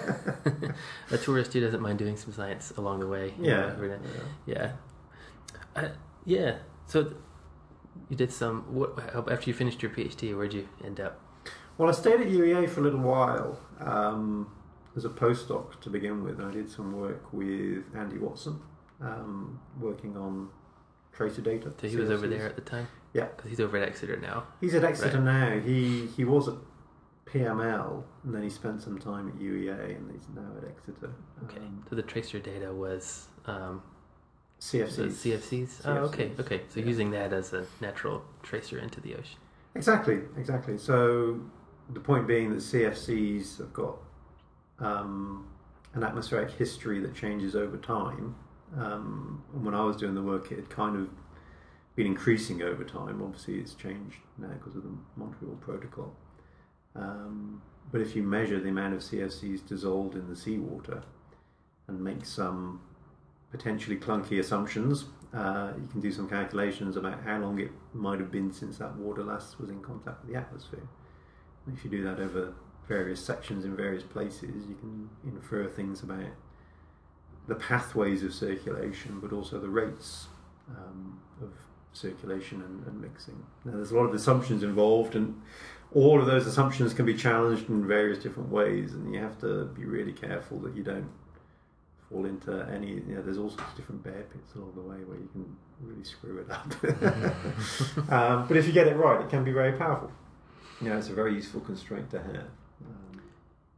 A tourist who doesn't mind doing some science along the way. Yeah, know, yeah, yeah. I, yeah. So. You did some, what, after you finished your PhD, where'd you end up? Well, I stayed at U E A for a little while um, as a postdoc to begin with. I did some work with Andy Watson, um, working on tracer data. So he was over there at the time? Yeah. Because he's over at Exeter now. He's at Exeter right. now. He he was at P M L, and then he spent some time at U E A, and he's now at Exeter. Okay, um, so the tracer data was... Um, C F Cs. C F Cs? Oh, okay, okay. So yeah. using that as a natural tracer into the ocean. Exactly, exactly. So the point being that C F Cs have got um, an atmospheric history that changes over time. Um, and when I was doing the work, it had kind of been increasing over time. Obviously, it's changed now because of the Montreal Protocol. Um, but if you measure the amount of C F Cs dissolved in the seawater and make some potentially clunky assumptions, uh, you can do some calculations about how long it might have been since that water last was in contact with the atmosphere. And if you do that over various sections in various places, you can infer things about the pathways of circulation, but also the rates um, of circulation and, and mixing. Now, there's a lot of assumptions involved, and all of those assumptions can be challenged in various different ways, and you have to be really careful that you don't fall into any, you know, there's all sorts of different bear pits along the way where you can really screw it up. um, but if you get it right, it can be very powerful. You know, it's a very useful constraint to have. Um, yeah.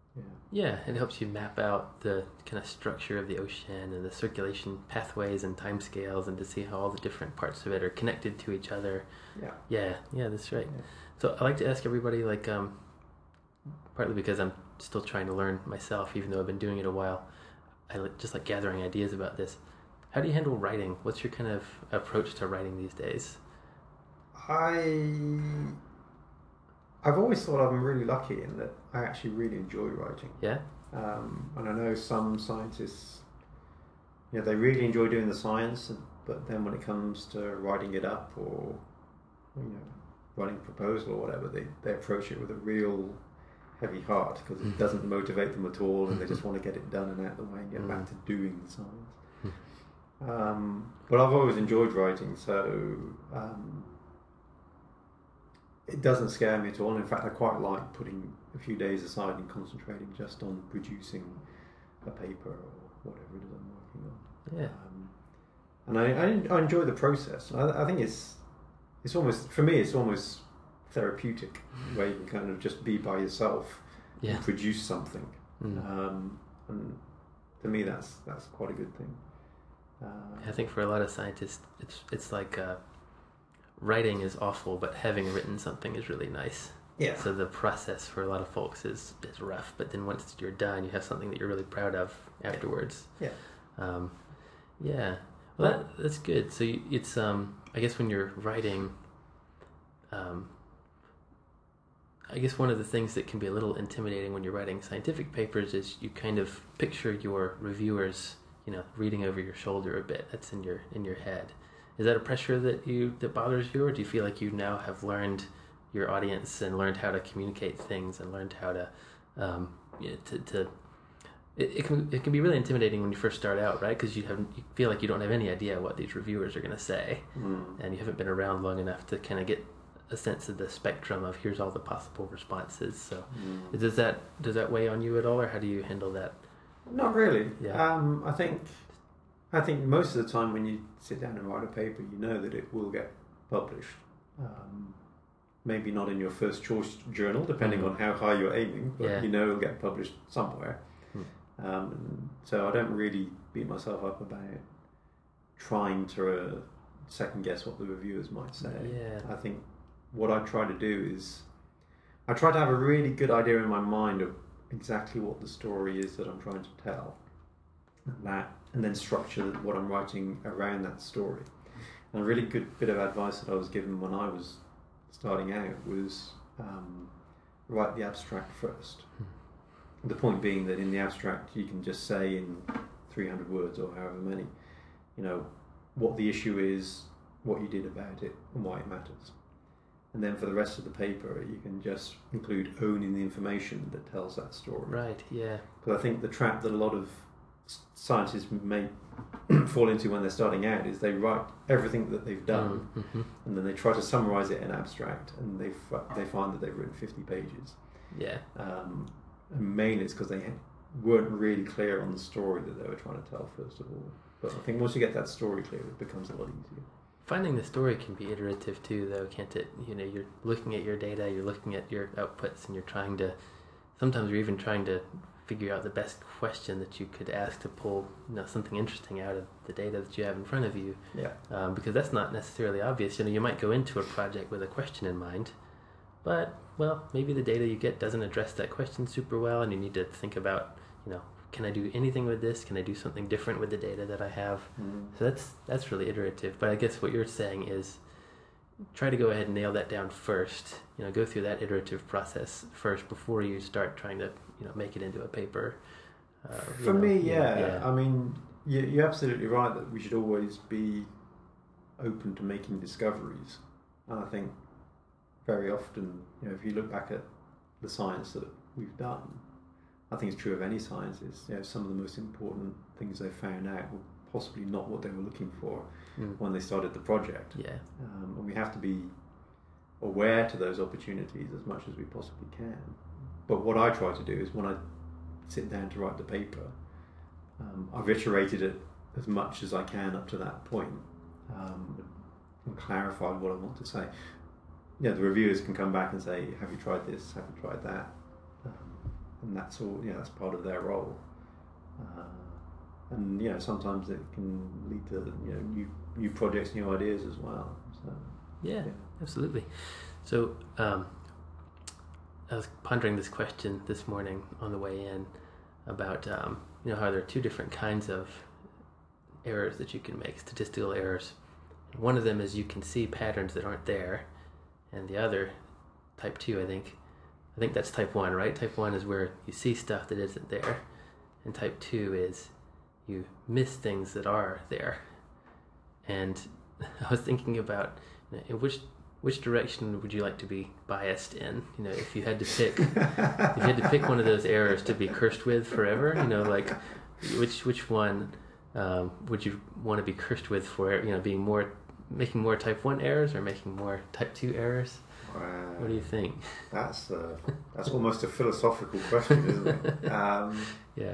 Yeah, it helps you map out the kind of structure of the ocean and the circulation pathways and timescales, and to see how all the different parts of it are connected to each other. Yeah. Yeah, yeah, that's right. Yeah. So I like to ask everybody, like, um, partly because I'm still trying to learn myself, even though I've been doing it a while. I like, just like gathering ideas about this. How do you handle writing? What's your kind of approach to writing these days? I I've always thought I'm really lucky in that I actually really enjoy writing. Yeah. Um, and I know some scientists, you know, they really enjoy doing the science, but then when it comes to writing it up or, you know, writing a proposal or whatever, they, they approach it with a real heavy heart because it doesn't motivate them at all, and they just want to get it done and out of the way and get back to doing the science. Um, but I've always enjoyed writing, so um, it doesn't scare me at all. In fact, I quite like putting a few days aside and concentrating just on producing a paper or whatever it is I'm working on. Yeah. Um, and I, I, I enjoy the process. I, I think it's it's almost, for me, it's almost therapeutic, where you can kind of just be by yourself Yeah. and produce something. Mm. Um, and to me, that's that's quite a good thing. Uh, I think for a lot of scientists, it's it's like uh, writing is awful, but having written something is really nice. yeah. So the process for a lot of folks is, is rough, but then once you're done, you have something that you're really proud of afterwards. Yeah. Um, yeah. Well, that, that's good. So you, it's um, I guess when you're writing, um, I guess one of the things that can be a little intimidating when you're writing scientific papers is you kind of picture your reviewers, you know, reading over your shoulder a bit. That's in your in your head. Is that a pressure that you that bothers you, or do you feel like you now have learned your audience and learned how to communicate things and learned how to, um, you know, to, to it, it can it can be really intimidating when you first start out, right? Because you have you feel like you don't have any idea what these reviewers are going to say, Mm. and you haven't been around long enough to kind of get a sense of the spectrum of here's all the possible responses. So Mm. does that does that weigh on you at all, or how do you handle that? Not really. Yeah. Um, I think I think most of the time when you sit down and write a paper, you know that it will get published. Um, maybe not in your first choice journal, depending Mhm. on how high you're aiming, but Yeah. you know it'll get published somewhere. Hmm. Um, and so I don't really beat myself up about trying to uh, second guess what the reviewers might say. Yeah. I think what I try to do is I try to have a really good idea in my mind of exactly what the story is that I'm trying to tell, and that, and then structure what I'm writing around that story. And a really good bit of advice that I was given when I was starting out was um, write the abstract first. The point being that in the abstract you can just say in three hundred words or however many, you know, what the issue is, what you did about it, and why it matters. And then for the rest of the paper, you can just include owning the information that tells that story. Right. Yeah. Because I think the trap that a lot of s- scientists may fall into when they're starting out is they write everything that they've done, Mm-hmm. and then they try to summarize it in abstract, and they f- they find that they've written fifty pages. Yeah. Um, and mainly it's because they weren't really clear on the story that they were trying to tell, first of all. But I think once you get that story clear, it becomes a lot easier. Finding the story can be iterative too, though, can't it? You know, you're looking at your data, you're looking at your outputs, and you're trying to, sometimes you're even trying to figure out the best question that you could ask to pull, you know, something interesting out of the data that you have in front of you. Yeah. Um, because that's not necessarily obvious. You know, you might go into a project with a question in mind, but, well, maybe the data you get doesn't address that question super well, and you need to think about, you know, can I do anything with this? Can I do something different with the data that I have? Mm. So that's that's really iterative. But I guess what you're saying is try to go ahead and nail that down first. You know, go through that iterative process first before you start trying to, you know, make it into a paper. Uh, you For know, me, yeah, yeah. yeah. I mean, you, you're absolutely right that we should always be open to making discoveries. And I think very often, you know, if you look back at the science that we've done, I think it's true of any science, is, you know, some of the most important things they found out were possibly not what they were looking for Mm. when they started the project. Yeah. Um, and we have to be aware to those opportunities as much as we possibly can. But what I try to do is when I sit down to write the paper, um, I've iterated it as much as I can up to that point, um, and clarified what I want to say. Yeah, the reviewers can come back and say, have you tried this? Have you tried that? Um, and that's all. Yeah, that's part of their role. Uh, and you know, sometimes it can lead to you know new new projects, new ideas as well. So, yeah, yeah. absolutely. So um, I was pondering this question this morning on the way in about um, you know how there are two different kinds of errors that you can make, statistical errors. One of them is you can see patterns that aren't there, and the other, type two, I think, I think that's type one, right? Type one is where you see stuff that isn't there, and type two is you miss things that are there. And I was thinking about, you know, in which which direction would you like to be biased in? You know, if you had to pick, if you had to pick one of those errors to be cursed with forever, you know, like which which one um, would you want to be cursed with for? You know, being more, making more type one errors or making more type two errors? Wow. What do you think? That's uh, that's almost a philosophical question, isn't it? Um, yeah.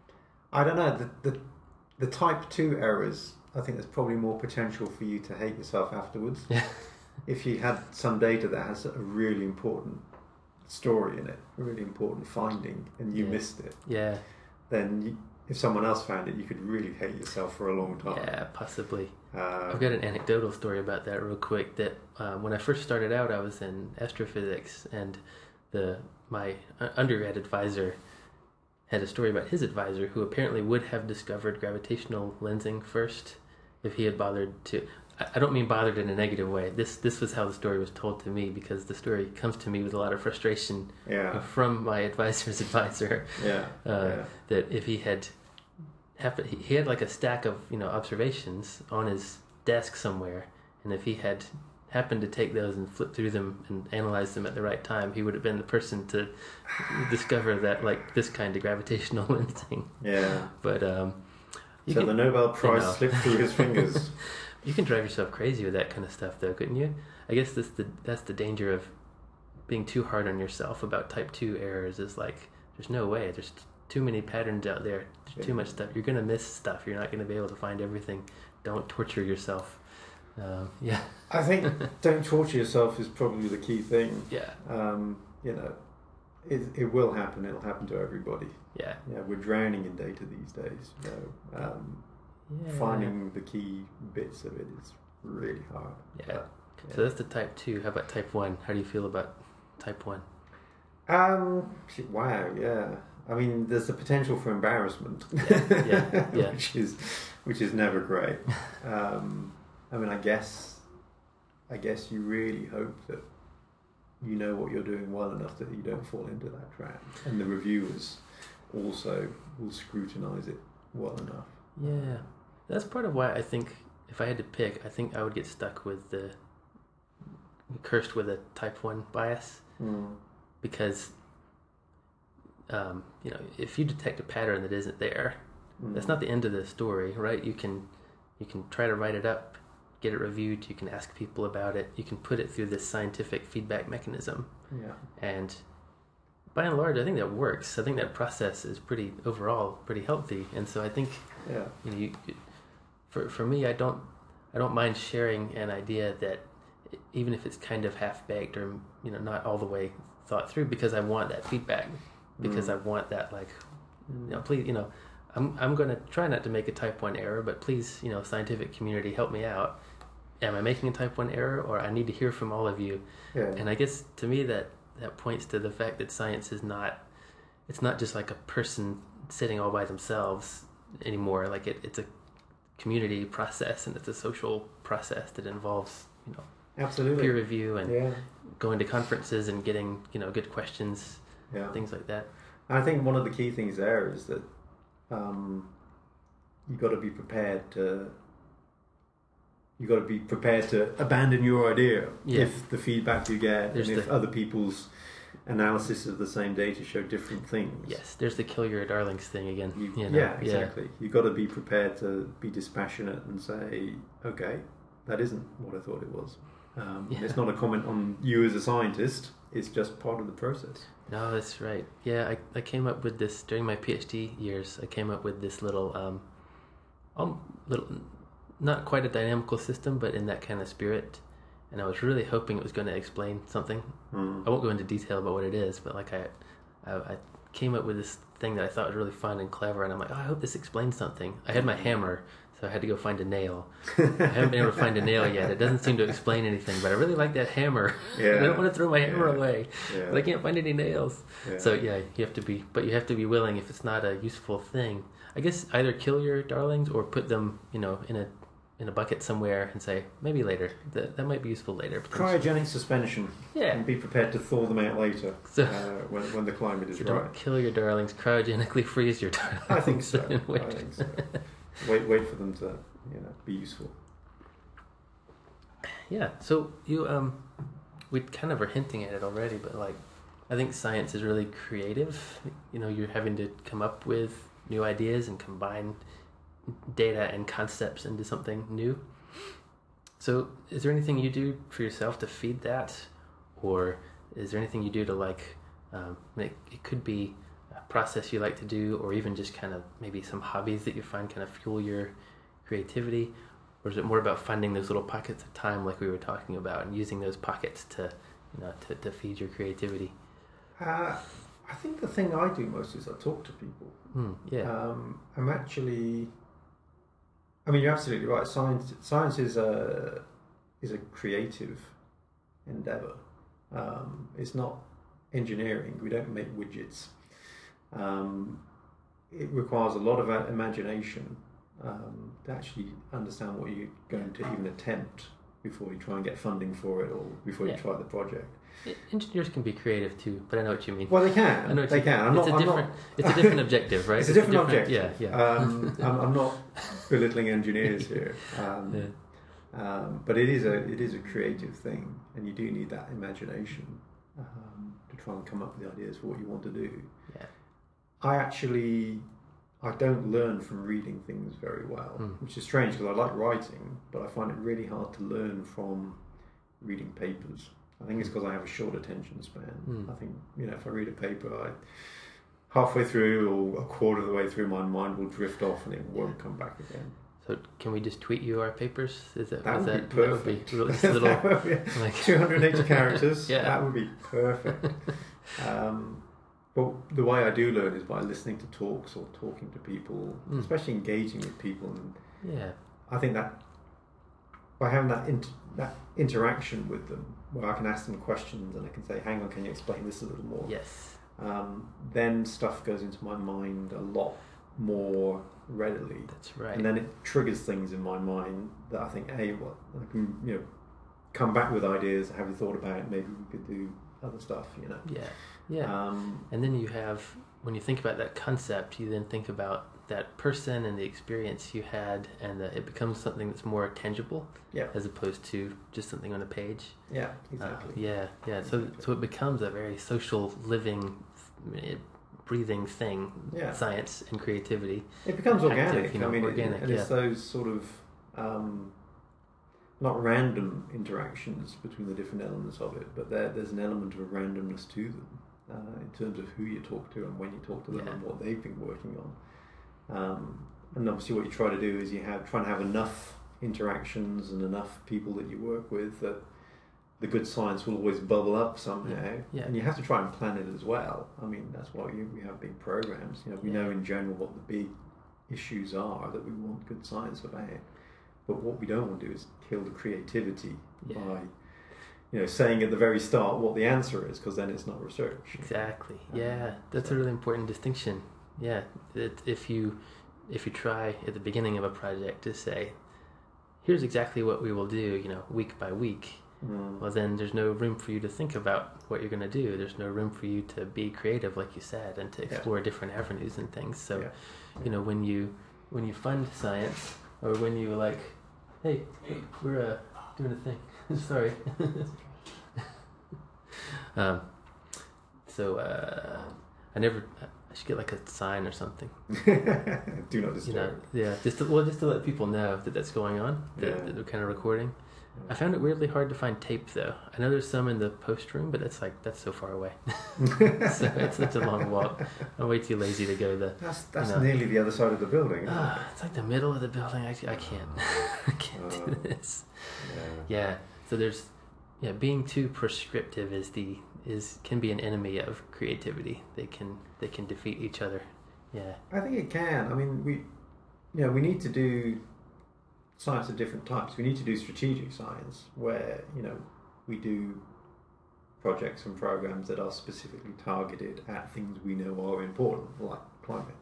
I don't know. The, the the type two errors, I think there's probably more potential for you to hate yourself afterwards. Yeah. If you had some data that has a really important story in it, a really important finding, and you yeah. missed it, Yeah. then you, if someone else found it, you could really hate yourself for a long time. Yeah, possibly. Um, I've got an anecdotal story about that real quick. That um, when I first started out, I was in astrophysics, and the my undergrad advisor had a story about his advisor, who apparently would have discovered gravitational lensing first if he had bothered to. I don't mean bothered in a negative way. This this was how the story was told to me, because the story comes to me with a lot of frustration yeah. from my advisor's advisor. Yeah. Uh, yeah. That if he had happened, he, he had like a stack of you know observations on his desk somewhere, and if he had happened to take those and flip through them and analyze them at the right time, he would have been the person to discover that like this kind of gravitational lensing. Yeah. But um, so can, the Nobel Prize you know. slipped through his fingers. You can drive yourself crazy with that kind of stuff, though, couldn't you? I guess that's the that's the danger of being too hard on yourself about type two errors. Is like there's no way. There's too many patterns out there. There's yeah. too much stuff. You're gonna miss stuff. You're not gonna be able to find everything. Don't torture yourself. Um, yeah. I think don't torture yourself is probably the key thing. Yeah. Um, you know, it it will happen. It'll happen to everybody. Yeah. Yeah, we're drowning in data these days. You know, um, Yeah. finding the key bits of it is really hard. Yeah. But, yeah. So that's the type two. How about type one? How do you feel about type one? Um. Wow. Yeah. I mean, there's the potential for embarrassment. Yeah. Yeah. yeah. which is, which is never great. Um. I mean, I guess, I guess you really hope that you know what you're doing well enough that you don't fall into that trap, and the reviewers also will scrutinise it well enough. Yeah. That's part of why I think if I had to pick, I think I would get stuck with the cursed with a type one bias. Mm. Because um, you know, if you detect a pattern that isn't there, Mm. that's not the end of the story, right? You can you can try to write it up, get it reviewed, you can ask people about it, you can put it through this scientific feedback mechanism. Yeah. And by and large, I think that works. I think that process is pretty overall pretty healthy. And so I think Yeah. you know, you, for for me, I don't I don't mind sharing an idea that even if it's kind of half baked or you know not all the way thought through, because I want that feedback, because Mm. I want that like you know please you know I'm I'm going to try not to make a type one error, but please you know scientific community help me out. Am I making a type one error, or I need to hear from all of you? Yeah. And I guess to me that that points to the fact that science is not it's not just like a person sitting all by themselves anymore. Like it, it's a community process, and it's a social process that involves you know Absolutely. peer review and Yeah. going to conferences and getting you know good questions, Yeah. things like that. I think one of the key things there is that um, you got to be prepared to. You got to be prepared to abandon your idea Yeah. if the feedback you get There's and if the- other people's analysis of the same data show different things. Yes, there's the kill your darlings thing again. You, you know? yeah, exactly. You got to be prepared to be dispassionate and say, okay, that isn't what I thought it was. Um, Yeah. It's not a comment on you as a scientist. It's just part of the process. No, that's right. Yeah, I, I came up with this during my PhD years. I came up with this little, um, um, little, not quite a dynamical system, but in that kind of spirit. And I was really hoping it was going to explain something. Mm. I won't go into detail about what it is, but like I, I, I came up with this thing that I thought was really fun and clever, and I'm like, oh, I hope this explains something. I had my hammer, so I had to go find a nail. I haven't been able to find a nail yet. It doesn't seem to explain anything, but I really like that hammer. Yeah. I don't want to throw my hammer Yeah. away, Yeah. but I can't find any nails. Yeah. So yeah, you have to be, but you have to be willing if it's not a useful thing. I guess either kill your darlings or put them, you know, in a in a bucket somewhere and say maybe later. That that might be useful later. Cryogenic suspension. Yeah. And be prepared to thaw them out later So, uh, when when the climate is so right. don't kill your darlings. Cryogenically freeze your darlings. I think so. and wait. I think so. Wait, wait for them to, you know, be useful. Yeah. So you um, we kind of are hinting at it already, but like, I think science is really creative. You know, you're having to come up with new ideas and combine data and concepts into something new. So is there anything you do for yourself to feed that, or is there anything you do to like um, make, it could be a process you like to do, or even just kind of maybe some hobbies that you find kind of fuel your creativity, or is it more about finding those little pockets of time like we were talking about and using those pockets to, you know, to, to feed your creativity? Uh, I think the thing I do most is I talk to people. Mm, yeah. Um, I'm actually. I mean, you're absolutely right. Science, science is a is a creative endeavor. Um, it's not engineering. We don't make widgets. Um, it requires a lot of uh, imagination um, to actually understand what you're going to even attempt before you try and get funding for it, or before Yeah. you try the project. Engineers can be creative too, but I know what you mean. Well, they can. I know what they you, can. I'm it's not. a I'm different. not, It's a different objective, right? It's a different, objective. Yeah, yeah. Um, I'm, I'm not belittling engineers here, um, Yeah. um, but it is a it is a creative thing, and you do need that imagination um, to try and come up with the ideas for what you want to do. Yeah. I actually I don't learn from reading things very well, Mm. which is strange because I like writing, but I find it really hard to learn from reading papers. I think it's because I have a short attention span. Mm. I think, you know, if I read a paper, I halfway through or a quarter of the way through, my mind will drift off and it won't come back again. So can we just tweet you our papers? Is that, That is would that, be perfect. That would be just a little, That would be like, two hundred eighty characters. Yeah. That would be perfect. Um, but the way I do learn is by listening to talks or talking to people, Mm. especially engaging with people. And yeah, I think that by having that inter- that interaction with them, where I can ask them questions and I can say, "Hang on, can you explain this a little more?" yes, Um, then stuff goes into my mind a lot more readily, that's right. and then it triggers things in my mind that I think, "Hey, what I can, you know, come back with ideas. Have you thought about it? Maybe we could do other stuff." You know. Yeah, yeah. Um, And then you have, when you think about that concept, you then think about that person and the experience you had, and the, it becomes something that's more tangible, yeah. as opposed to just something on a page. Yeah. Uh, Exactly. yeah, yeah. So, Exactly. so it becomes a very social, living, eh, breathing thing. Yeah. Science and creativity. It becomes active, organic. you know, I mean, it- organic, and it's yeah. those sort of um, not random interactions between the different elements of it, but there, there's an element of randomness to them uh, in terms of who you talk to and when you talk to them Yeah. and what they've been working on. Um, and obviously, what you try to do is you have try and have enough interactions and enough people that you work with that the good science will always bubble up somehow. Yeah. Yeah. And you have to try and plan it as well. I mean, that's why we we have big programs. You know, we Yeah. know in general what the big issues are that we want good science about. But what we don't want to do is kill the creativity Yeah. by, you know, saying at the very start what the answer is, because then it's not research. Exactly. Um, Yeah, that's so- a really important distinction. Yeah, that if you if you try at the beginning of a project to say, here's exactly what we will do, you know, week by week, Mm. well then there's no room for you to think about what you're going to do. There's no room for you to be creative, like you said, and to Yeah. explore different avenues and things. So, Yeah. you know, when you when you fund science, or when you like, hey, we're uh, doing a thing. Sorry. um. So uh, I never. I should get like a sign or something. Do not You disturb. know, yeah, just to, well, just to let people know that that's going on, that, Yeah. that we're kind of recording. I found it weirdly hard to find tape though. I know there's some in the post room, but it's like that's so far away. So it's such a long walk. I'm way too lazy to go the. That's that's you know. nearly the other side of the building. Isn't Ah, it's like the middle of the building. I, I can't. I can't do Oh. this. it? Yeah. So there's yeah, being too prescriptive is the is can be an enemy of creativity. They can they can defeat each other. Yeah. I think it can. I mean, we, you know, we need to do science of different types. We need to do strategic science where, you know, we do projects and programs that are specifically targeted at things we know are important, like climate.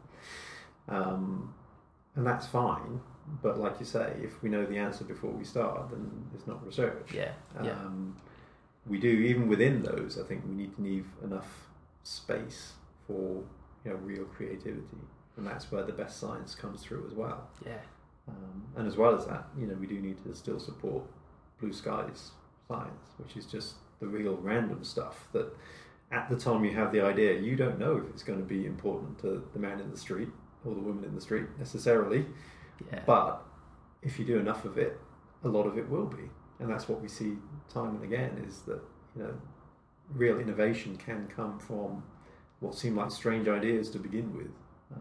Um, and that's fine. But like you say, if we know the answer before we start, then it's not research. Yeah. Yeah. Um, we do, even within those, I think we need to leave enough space for, you know, real creativity, and that's where the best science comes through as well. Yeah. Um, and as well as that, you know, we do need to still support blue skies science, which is just the real random stuff that at the time you have the idea, you don't know if it's going to be important to the man in the street or the woman in the street necessarily. Yeah. But if you do enough of it, a lot of it will be. And that's what we see time and again, is that, you know, real innovation can come from what seem like strange ideas to begin with.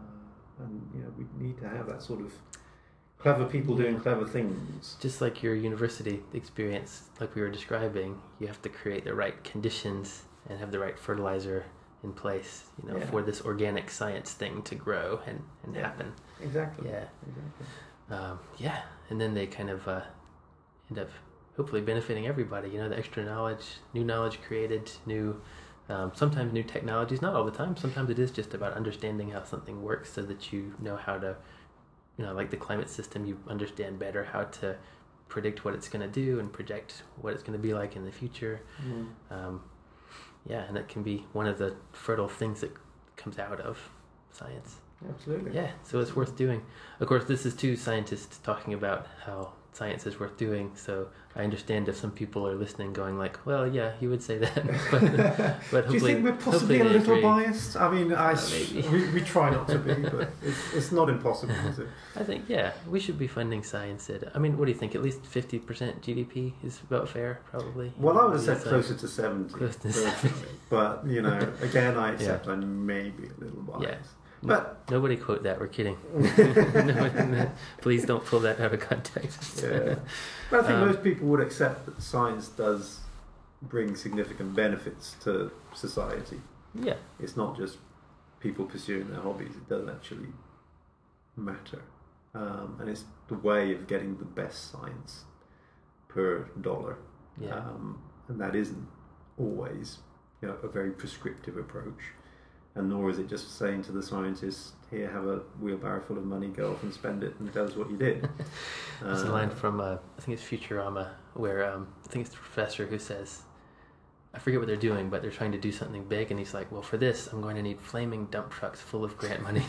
Uh, and, you know, we need to have that sort of clever people doing clever things. Just like your university experience, like we were describing, you have to create the right conditions and have the right fertilizer in place, you know, Yeah. for this organic science thing to grow and, and Yeah. happen. Exactly. Yeah. Exactly. Um, yeah. And then they kind of uh, end up hopefully benefiting everybody, you know, the extra knowledge, new knowledge created, new, um, sometimes new technologies, not all the time. Sometimes it is just about understanding how something works so that you know how to, you know, like the climate system, you understand better how to predict what it's going to do and project what it's going to be like in the future. Mm. Um, yeah, and that can be one of the fertile things that comes out of science. Absolutely. Yeah, so it's worth doing. Of course, this is two scientists talking about how science is worth doing, so I understand if some people are listening going like, well, yeah, you would say that. but, but Do you think we're possibly a little agree. biased? I mean, I, Uh, maybe. we, we try not to be, but it's, it's not impossible, is it? I think, yeah, we should be funding science at, I mean, what do you think? At least fifty percent G D P is about fair, probably? Well, I would have said It's like- closer to seventy. Close to personally. But, you know, again, I accept Yeah. I may be a little biased. Yeah. But Nobody quote that, we're kidding. No, please don't pull that out of context. yeah. But I think Um, most people would accept that science does bring significant benefits to society. Yeah, It's not just people pursuing their hobbies, it does actually matter. Um, and it's the way of getting the best science per dollar. yeah. Um, and that isn't always, you know, a very prescriptive approach. And nor is it just saying to the scientists, here, have a wheelbarrow full of money, go off and spend it, and tell us what you did. There's a Uh, line from, uh, I think it's Futurama, where um, I think it's the professor who says, I forget what they're doing, but they're trying to do something big, and he's like, well, for this, I'm going to need flaming dump trucks full of grant money.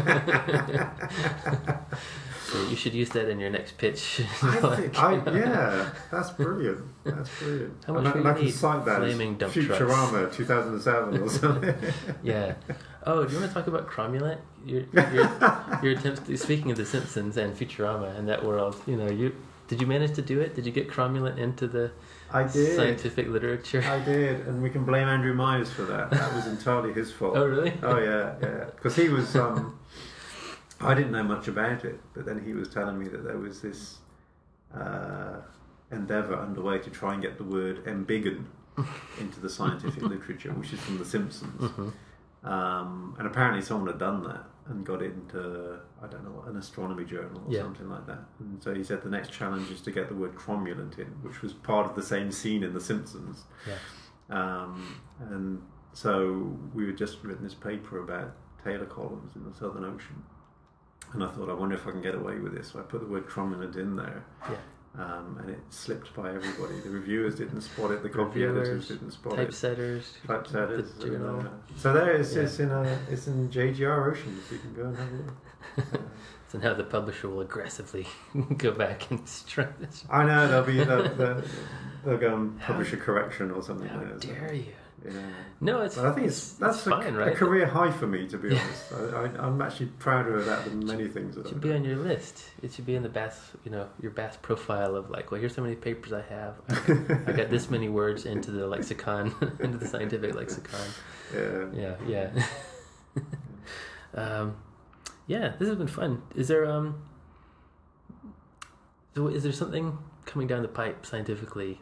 So you should use that in your next pitch. I Like, think, I, yeah, that's brilliant. That's brilliant. How much and I, will and I you can need? cite that Flaming as dump Futurama two thousand seven or something. Yeah. Oh, do you want to talk about Cromulent? Your your your attempts. To, speaking of The Simpsons and Futurama and that world, you know, you did you manage to do it? Did you get Cromulent into the I did. scientific literature? I did, and we can blame Andrew Myers for that. That was entirely his fault. Oh, really? Oh yeah, yeah. Because he was, um, I didn't know much about it, but then he was telling me that there was this uh, endeavour underway to try and get the word embiggen into the scientific literature, which is from The Simpsons. Mm-hmm. Um, and apparently someone had done that and got it into, I don't know, an astronomy journal or Yeah. something like that. And so he said the next challenge is to get the word cromulent in, which was part of the same scene in The Simpsons. Yeah. Um, and so we had just written this paper about Taylor columns in the Southern Ocean. And I thought, I wonder if I can get away with this. So I put the word cromulent in there. Yeah. Um, and it slipped by everybody. The reviewers didn't spot it. The copy editors Reviewers, didn't spot it. Typesetters. Typesetters. The journal. and, uh, so there it's, Yeah. it's in a it's in J G R Oceans. You can go and have a look. Uh, So now the publisher will aggressively go back and strike this. I know there'll be they'll, they'll, they'll go and publish a correction or something. How like that. dare you? Yeah. No, it's. But I think it's, that's it's a, fine, a right? career high for me, to be Yeah. honest. I, I, I'm actually prouder of that than many things that It I've should be done. on your list. It should be in the B A S, you know, your B A S profile of like, well, here's how many papers I have. I got this many words into the lexicon, into the scientific lexicon. Yeah. Yeah, yeah. um, yeah, this has been fun. Is there um, so is there something coming down the pipe scientifically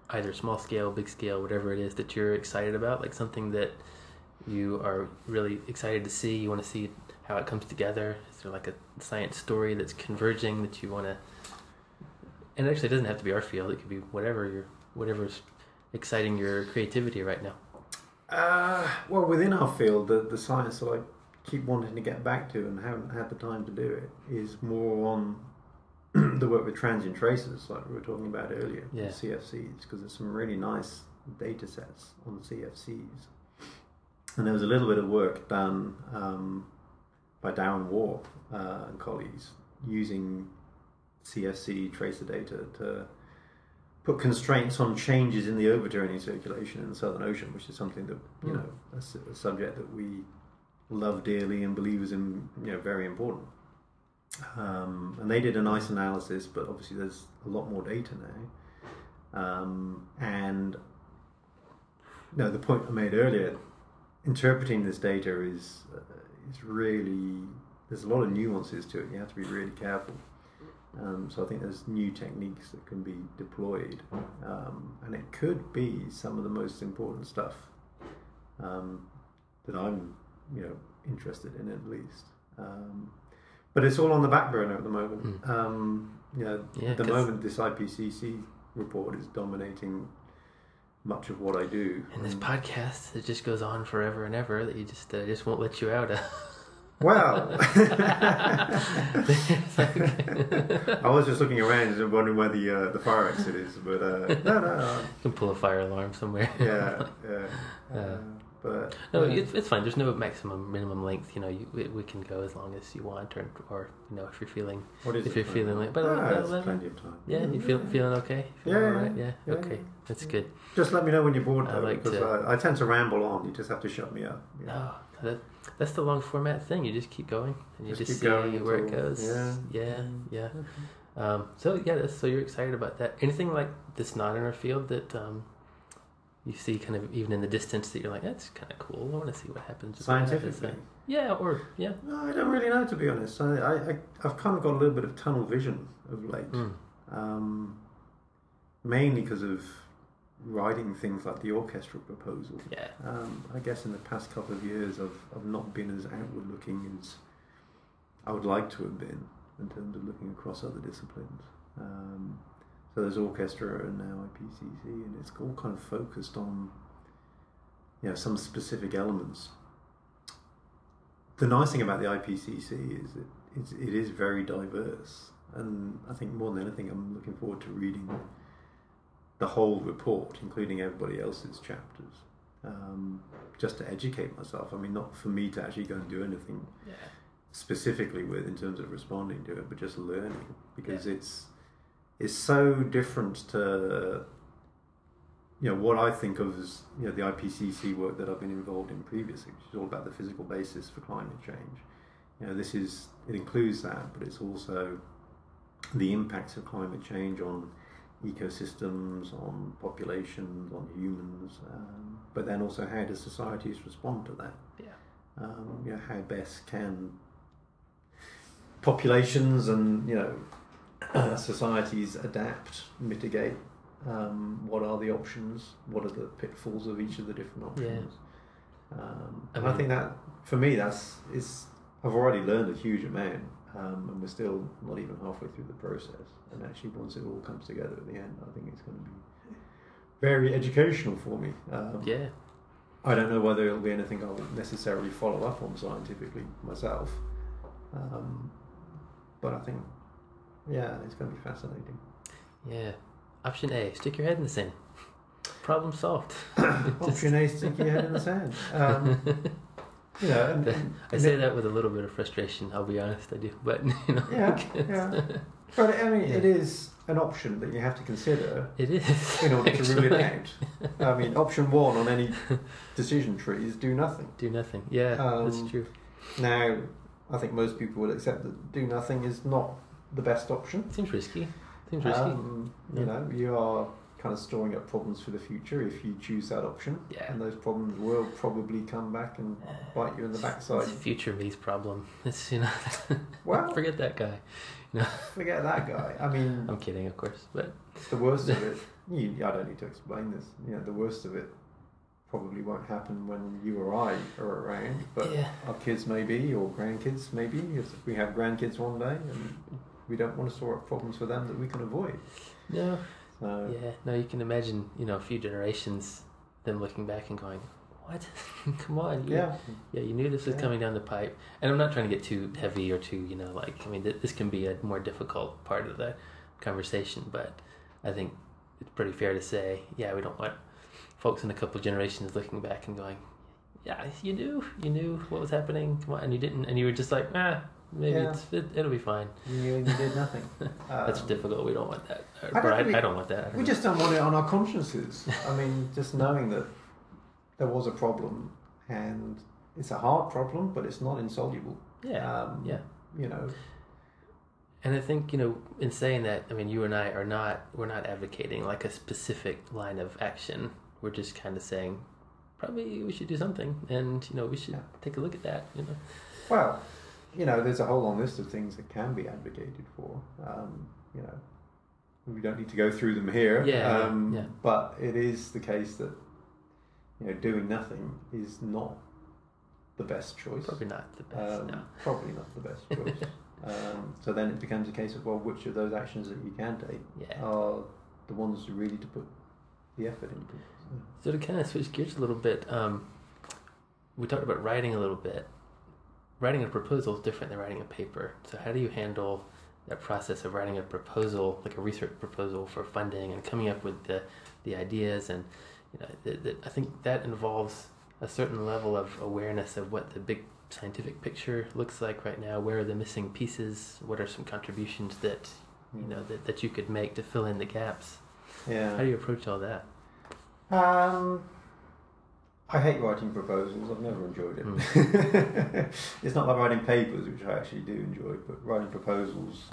either small scale, big scale, whatever it is that you're excited about, like something that you are really excited to see, you want to see how it comes together? Is there like a science story that's converging that you want to... And actually, it doesn't have to be our field. It could be whatever you're, whatever's exciting your creativity right now. Uh, well, within our field, the, the science that I keep wanting to get back to and haven't had the time to do it is more on the work with transient tracers, like we were talking about earlier, yeah. C F Cs, because there's some really nice data sets on C F Cs. And there was a little bit of work done um, by Darren Warp uh, and colleagues using C F C tracer data to put constraints on changes in the overturning circulation in the Southern Ocean, which is something that, you mm. know, a, a subject that we love dearly and believe is in, you know, very important. Um, and they did a nice analysis, but obviously there's a lot more data now. Um, and you know, the point I made earlier, interpreting this data is uh, is really, there's a lot of nuances to it. You have to be really careful. Um, so I think there's new techniques that can be deployed, um, and it could be some of the most important stuff um, that I'm, you know, interested in at least. Um, but it's all on the back burner at the moment. Mm. Um, you know, yeah, at the moment, this I P C C report is dominating much of what I do. And this podcast, it just goes on forever and ever. That you just uh, just won't let you out. Uh. Well, I was just looking around and wondering where the uh, the fire exit is, but uh, no, no, no. You can pull a fire alarm somewhere. Yeah, yeah. Uh, but no, yeah. it's it's fine. There's no maximum minimum length. You know, you, we, we can go as long as you want, or or you know, if you're feeling what is if it you're feeling like, but ah, uh, it's plenty of time. Yeah, you feel feeling okay? Feeling yeah, all right? yeah, yeah, okay, yeah. That's good. Just let me know when you're bored, though, I like because to... I, I tend to ramble on. You just have to shut me up. You know? No, that, that's the long format thing. You just keep going and you just, just keep see going where until, it goes. Yeah, yeah, yeah. Okay. Um, so yeah, that's, so you're excited about that. Anything like this not in our field that um, you see kind of even in the distance that you're like, that's kind of cool. I want to see what happens. Scientifically? What yeah, or yeah. No, I don't really know, to be honest. I, I, I've kind of got a little bit of tunnel vision of late. Mm. Um, mainly because of writing things like the orchestra proposal. Yeah. Um, I guess in the past couple of years I've, I've not been as outward looking as I would like to have been in terms of looking across other disciplines. Um, so there's orchestra and now I P C C, and it's all kind of focused on, you know, some specific elements. The nice thing about the I P C C is that it's, it is very diverse, and I think more than anything I'm looking forward to reading the whole report, including everybody else's chapters, um, just to educate myself. I mean, not for me to actually go and do anything yeah. specifically with in terms of responding to it, but just learning, because yeah. it's it's so different to, you know, what I think of as, you know, the I P C C work that I've been involved in previously, which is all about the physical basis for climate change. You know, this is, it includes that, but it's also the impacts of climate change on ecosystems, on populations, on humans, um, but then also how do societies respond to that? Yeah. Um, you know, how best can populations and, you know, uh, societies adapt, mitigate? Um, what are the options? What are the pitfalls of each of the different options? Yeah. Um, and I, mean, I think that, for me, that's is I've already learned a huge amount. Um, and we're still not even halfway through the process. And actually, once it all comes together at the end, I think it's going to be very educational for me. Um, yeah. I don't know whether it'll be anything I'll necessarily follow up on scientifically myself. Um, but I think, yeah, it's going to be fascinating. Yeah. Option A, stick your head in the sand. Problem solved. Option A, stick your head in the sand. Um, You know, and, and, I say that with a little bit of frustration, I'll be honest, I do. But, you know. Yeah, yeah. But, I mean, yeah. it is an option that you have to consider. It is. In order actually. to rule it out. I mean, option one on any decision tree is do nothing. Do nothing, yeah, um, that's true. Now, I think most people would accept that do nothing is not the best option. Seems risky. Seems risky. Um, you yeah. know, you are kind of storing up problems for the future if you choose that option, yeah. and those problems will probably come back and bite you in the backside. It's future me's problem. It's, you know, well, forget that guy. You know? Forget that guy. I mean, I'm kidding, of course, but the worst of it you, I don't need to explain this. You know, the worst of it probably won't happen when you or I are around, but Yeah. our kids maybe, or grandkids maybe, if we have grandkids one day, and we don't want to store up problems for them that we can avoid. No. So, Yeah. No, you can imagine, you know, a few generations, them looking back and going, what? Come on. You, yeah. Yeah, you knew this was Yeah. coming down the pipe. And I'm not trying to get too heavy or too, you know, like, I mean, th- this can be a more difficult part of the conversation, but I think it's pretty fair to say, yeah, we don't want folks in a couple of generations looking back and going, yeah, you knew, you knew what was happening, come on, and you didn't, and you were just like, ah, maybe Yeah. it's, it, it'll be fine. You knew and you did nothing. That's Um, difficult. We don't want that. Or, I don't or I, really- I don't want that. I don't We know. just don't want it on our consciences. I mean, just knowing that there was a problem, and it's a hard problem, but it's not insoluble. Yeah, Um, yeah. You know, And I think, you know, in saying that, I mean, you and I are not, we're not advocating like a specific line of action. We're just kind of saying, probably we should do something, and, you know, we should Yeah. take a look at that, you know. well, you know, there's a whole long list of things that can be advocated for. Um, you know, we don't need to go through them here. Yeah, yeah, um, yeah. But it is the case that, you know, doing nothing is not the best choice. Probably not the best, Um, no. Probably not the best choice. um, so then it becomes a case of, well, which of those actions that you can take Yeah. are the ones really to put the effort into. So, So to kind of switch gears a little bit, um, we talked about writing a little bit. Writing a proposal is different than writing a paper. So how do you handle that process of writing a proposal, like a research proposal for funding, and coming up with the, the ideas? And you know, the, the, I think that involves a certain level of awareness of what the big scientific picture looks like right now. Where are the missing pieces? What are some contributions that you know that, that you could make to fill in the gaps? yeah. How do you approach all that? Um, I hate writing proposals. I've never enjoyed it. Mm. It's not like writing papers, which I actually do enjoy, but writing proposals,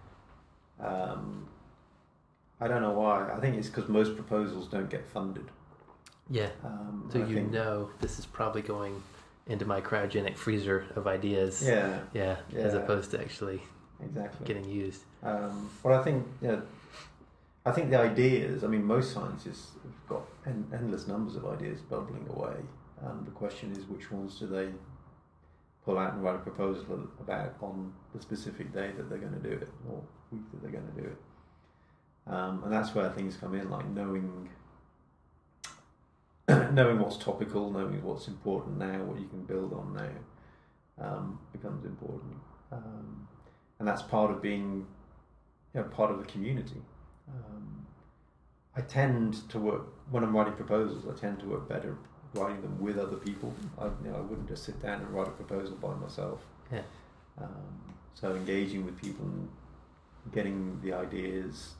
um, I don't know why. I think it's because most proposals don't get funded. Yeah. Um, So I you think, know this is probably going into my cryogenic freezer of ideas. Yeah, Yeah. As Yeah. opposed to actually exactly. getting used. Um, but I think, yeah, I think the ideas. I mean, most scientists have got en- endless numbers of ideas bubbling away. Um, the question is, which ones do they pull out and write a proposal about on the specific day that they're going to do it, or week that they're going to do it? Um, and that's where things come in, like knowing, knowing what's topical, knowing what's important now, what you can build on now, um, becomes important. Um, and that's part of being, you know, part of the community. Um, I tend to work, when I'm writing proposals, I tend to work better writing them with other people. I, you know, I wouldn't just sit down and write a proposal by myself. Yeah. Um, so engaging with people and getting the ideas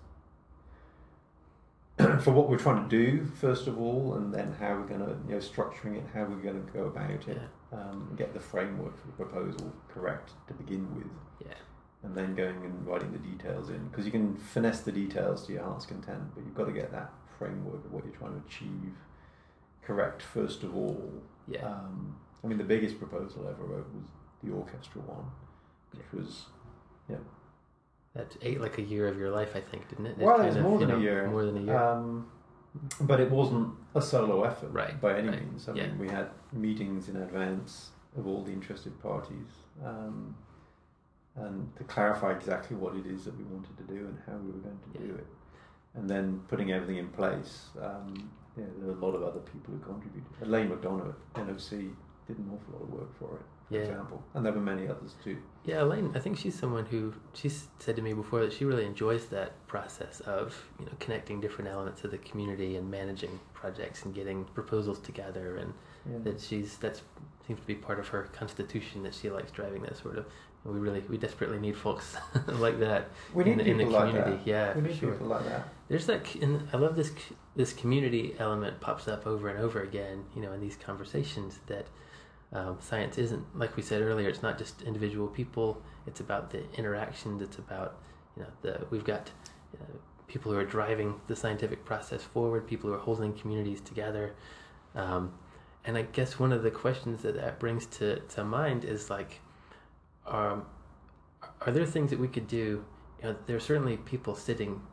for what we're trying to do, first of all, and then how we're going to, you know, structuring it, how we're going to go about it, Yeah. um, and get the framework for the proposal correct to begin with. Yeah. And then going and writing the details in, because you can finesse the details to your heart's content, but you've got to get that framework of what you're trying to achieve correct first of all. Yeah. Um, I mean, the biggest proposal I ever wrote was the orchestra one, which was, yeah. That ate like a year of your life, I think, didn't it? It Well, it kind was of, more you than know, a year. More than a year. Um, but it wasn't a solo effort Right, by any right, means. I yeah. mean, we had meetings in advance of all the interested parties. Um, and to clarify exactly what it is that we wanted to do and how we were going to Yeah. do it. And then putting everything in place. Um, yeah, there are a lot of other people who contributed. Elaine McDonough at N O C did an awful lot of work for it, for Yeah. example. And there were many others too. Yeah, Elaine, I think she's someone who, she's said to me before that she really enjoys that process of, you know, connecting different elements of the community and managing projects and getting proposals together, and Yeah. that she's, that's seems to be part of her constitution, that she likes driving that sort of, and we really, we desperately need folks like that We in need the, in the people like community. that. Yeah, We for need sure. people like that. There's that, c- and I love this c- this community element pops up over and over again, you know, in these conversations, that um, science isn't, like we said earlier, it's not just individual people, it's about the interactions, it's about, you know, the we've got you know, people who are driving the scientific process forward, people who are holding communities together. Um, and I guess one of the questions that that brings to, to mind is like, um, are there things that we could do? You know, there are certainly people sitting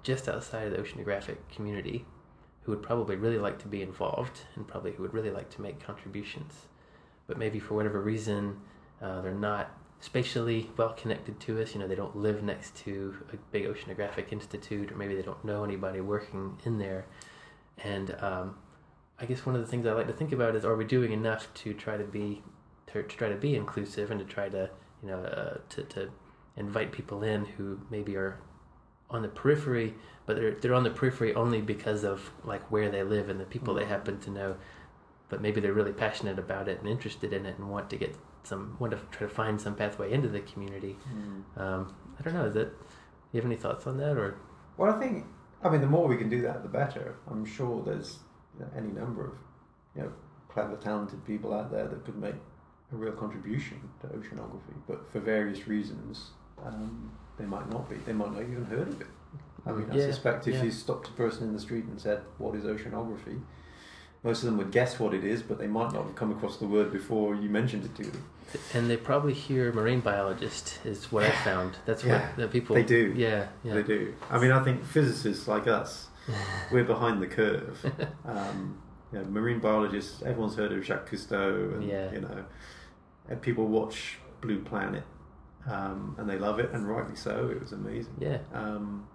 just outside of the oceanographic community who would probably really like to be involved and probably who would really like to make contributions. But maybe for whatever reason, uh, they're not spatially well connected to us. You know, they don't live next to a big oceanographic institute, or maybe they don't know anybody working in there. And um, I guess one of the things I like to think about is, are we doing enough to try to be to, to try to be inclusive and to try to, you know, uh, to, to invite people in who maybe are on the periphery, but they're they're on the periphery only because of like where they live and the people mm-hmm. they happen to know. But maybe they're really passionate about it and interested in it and want to get some, want to try to find some pathway into the community. Mm. Um, I don't know. Is that, do you have any thoughts on that, or? Well, I think, I mean, the more we can do that, the better. I'm sure there's, you know, any number of, you know, clever, talented people out there that could make a real contribution to oceanography, but for various reasons, um, they might not be. They might not even heard of it. I mean, I yeah, suspect if yeah. you stopped a person in the street and said, "What is oceanography?" most of them would guess what it is, but they might not have come across the word before you mentioned it to them. And they probably hear marine biologist is what I found. That's yeah, what the people... They do. Yeah, yeah. They do. I mean, I think physicists like us, we're behind the curve. Um, you know, marine biologists, everyone's heard of Jacques Cousteau, and, yeah. you know, and people watch Blue Planet, um, and they love it, and rightly so. It was amazing. Yeah. Um,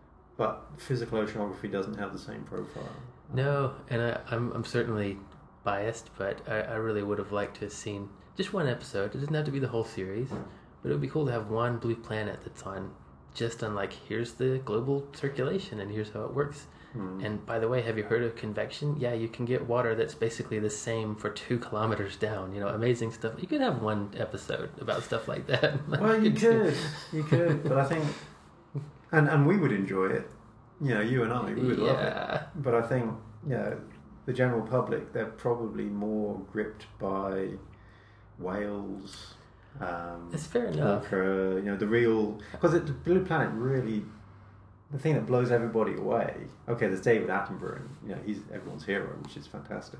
but physical oceanography doesn't have the same profile. No, and I, I'm I'm certainly biased, but I, I really would have liked to have seen just one episode. It doesn't have to be the whole series, but it would be cool to have one Blue Planet that's on, just on like, here's the global circulation and here's how it works. Mm. And by the way, have you heard of convection? Yeah, you can get water that's basically the same for two kilometers down. You know, amazing stuff. You could have one episode about stuff like that. Well, you could, you could, but I think, and and we would enjoy it. You know, you and I, we would yeah. love it. But I think, you know, the general public, they're probably more gripped by whales. Um, It's fair enough. Orca, you know, the real... Because the Blue Planet really... The thing that blows everybody away... Okay, there's David Attenborough, and, you know, he's everyone's hero, which is fantastic.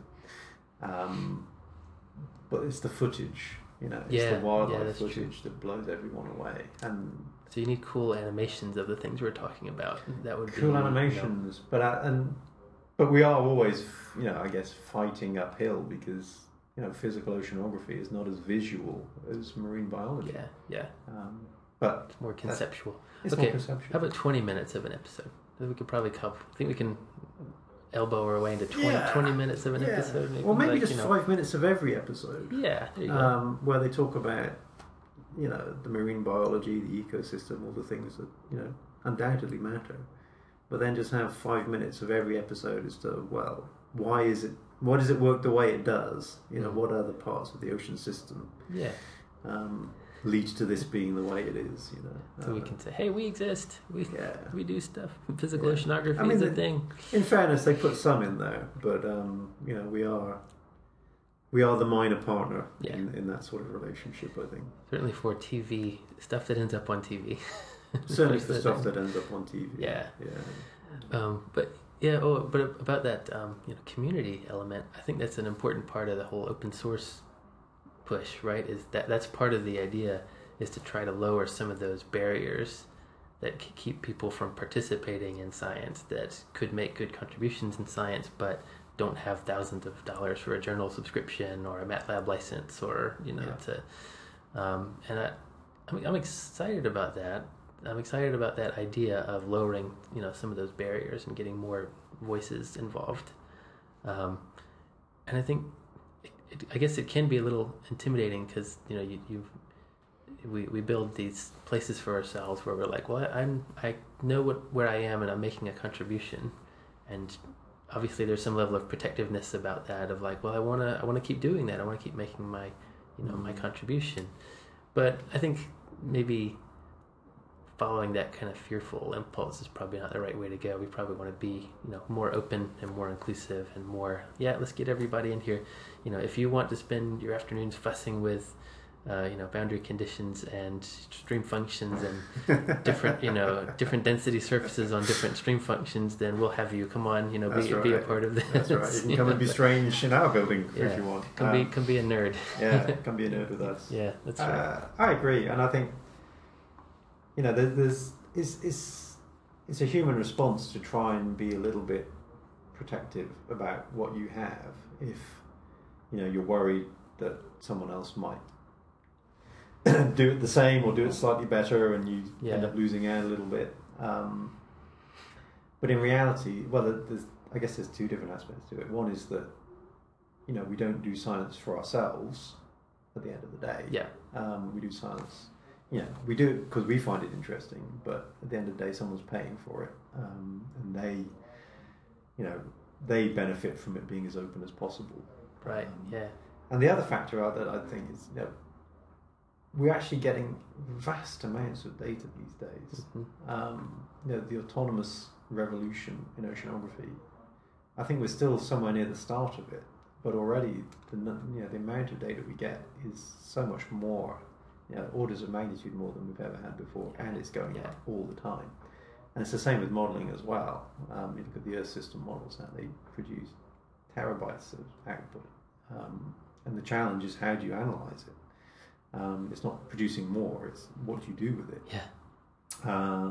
Um, but it's the footage, you know, it's yeah, the wildlife yeah, footage true. that blows everyone away. And... So you need cool animations of the things we're talking about. That would cool be, animations, you know. but uh, and but we are always, you know, I guess fighting uphill because, you know, physical oceanography is not as visual as marine biology. Yeah, yeah. Um, but it's more conceptual. It's okay, more conceptual. How about twenty minutes of an episode? We could probably cover. I think we can elbow our way into twenty, yeah. twenty minutes of an yeah. episode. Maybe. Well, maybe like, just you know, five minutes of every episode. Yeah, there you go. Um, where they talk about, you know, the marine biology, the ecosystem, all the things that, you know, undoubtedly matter. But then just have five minutes of every episode as to, well, why is it, why does it work the way it does? You know, mm. what other parts of the ocean system yeah. um, lead to this being the way it is, you know. So uh, we can say, hey, we exist. We yeah. we do stuff. Physical yeah. oceanography I mean, is a the, thing. In fairness, they put some in there, but, um, you know, we are... We are the minor partner yeah. in, in that sort of relationship, I think. Certainly for T V, stuff that ends up on T V. Certainly for stuff that ends up on T V. Yeah. Yeah. Um, but yeah, oh, but about that um, you know, community element, I think that's an important part of the whole open source push, right? Is that that's part of the idea, is to try to lower some of those barriers that could keep people from participating in science, that could make good contributions in science, but don't have thousands of dollars for a journal subscription or a MATLAB license, or, you know, yeah. to, um, and I, I'm, I'm excited about that. I'm excited about that idea of lowering, you know, some of those barriers and getting more voices involved. Um, and I think, it, it, I guess it can be a little intimidating because, you know, you, you we, we build these places for ourselves where we're like, well, I, I'm, I know what, where I am and I'm making a contribution. And obviously there's some level of protectiveness about that, of like, well, I want to I want to keep doing that. I want to keep making my, you know, my contribution. But I think maybe following that kind of fearful impulse is probably not the right way to go. We probably want to be, you know, more open and more inclusive and more, yeah, let's get everybody in here. You know, if you want to spend your afternoons fussing with Uh, you know, boundary conditions and stream functions and different, you know, different density surfaces on different stream functions, then we'll have you come on, you know, be, right. be a part of this. That's right. You can come and be strange in our building yeah. if you want. Come um, be, come be a nerd. yeah, come be a nerd with us. Yeah, that's uh, right. I agree, and I think, you know, there's, there's is is it's a human response to try and be a little bit protective about what you have if, you know, you're worried that someone else might do it the same or do it slightly better, and you yeah. end up losing out a little bit. Um, but in reality, well, there's, I guess there's two different aspects to it. One is that, you know, we don't do science for ourselves at the end of the day. Yeah. Um, we do science, you know, we do it because we find it interesting, but at the end of the day, someone's paying for it. Um, and they, you know, they benefit from it being as open as possible. Right, Um, yeah. And the other factor that I think is, you know, we're actually getting vast amounts of data these days. Mm-hmm. Um, you know, the autonomous revolution in oceanography, I think we're still somewhere near the start of it, but already the, you know, the amount of data we get is so much more, you know, orders of magnitude more than we've ever had before, and it's going yeah. up all the time. And it's the same with modelling as well. Um, you look at the Earth system models now, they produce terabytes of output. Um, and the challenge is, how do you analyse it? Um, it's not producing more, it's what do you do with it. Yeah. Uh,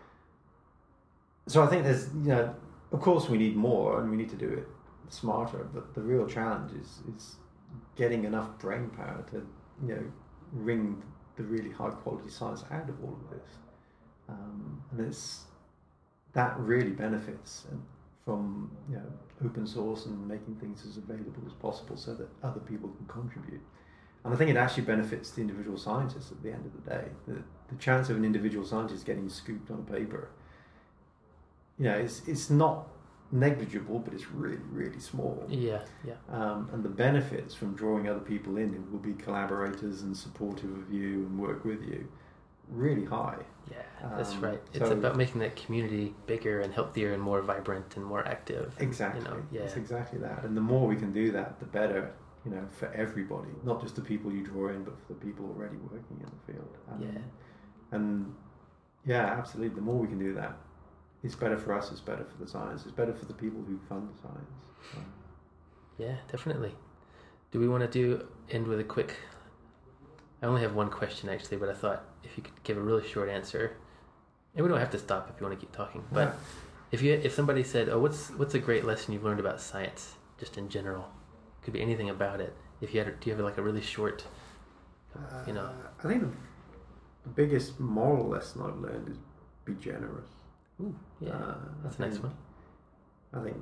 so I think there's, you know, of course we need more and we need to do it smarter, but the real challenge is, is getting enough brain power to, you know, wring the really high quality science out of all of this. Um, and it's, that really benefits from, you know, open source and making things as available as possible so that other people can contribute. And I think it actually benefits the individual scientist at the end of the day. The, the chance of an individual scientist getting scooped on a paper, you know, it's, it's not negligible, but it's really, really small. Yeah, yeah. Um, and the benefits from drawing other people in who will be collaborators and supportive of you and work with you, really high. Yeah, that's Um, right. It's so- about making that community bigger and healthier and more vibrant and more active. Exactly. You know, yeah. It's exactly that. And the more we can do that, the better, you know, for everybody, not just the people you draw in, but for the people already working in the field. Um, Yeah. And yeah, absolutely. The more we can do that, it's better for us, it's better for the science, it's better for the people who fund the science. So, Yeah, definitely. Do we want to do end with a quick? I only have one question actually, but I thought if you could give a really short answer, and we don't have to stop if you want to keep talking. But yeah. if you if somebody said, "Oh, what's what's a great lesson you've learned about science, just in general?" Could be anything about it. If you had, do you have like a really short, you know? Uh, I think the, the biggest moral lesson I've learned is be generous. Ooh, yeah, Uh, that's I a nice think- one. I think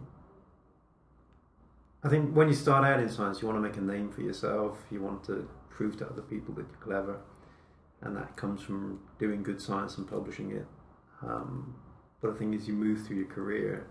I think when you start out in science, you want to make a name for yourself. You want to prove to other people that you're clever, and that comes from doing good science and publishing it. Um, but the thing is, you move through your career,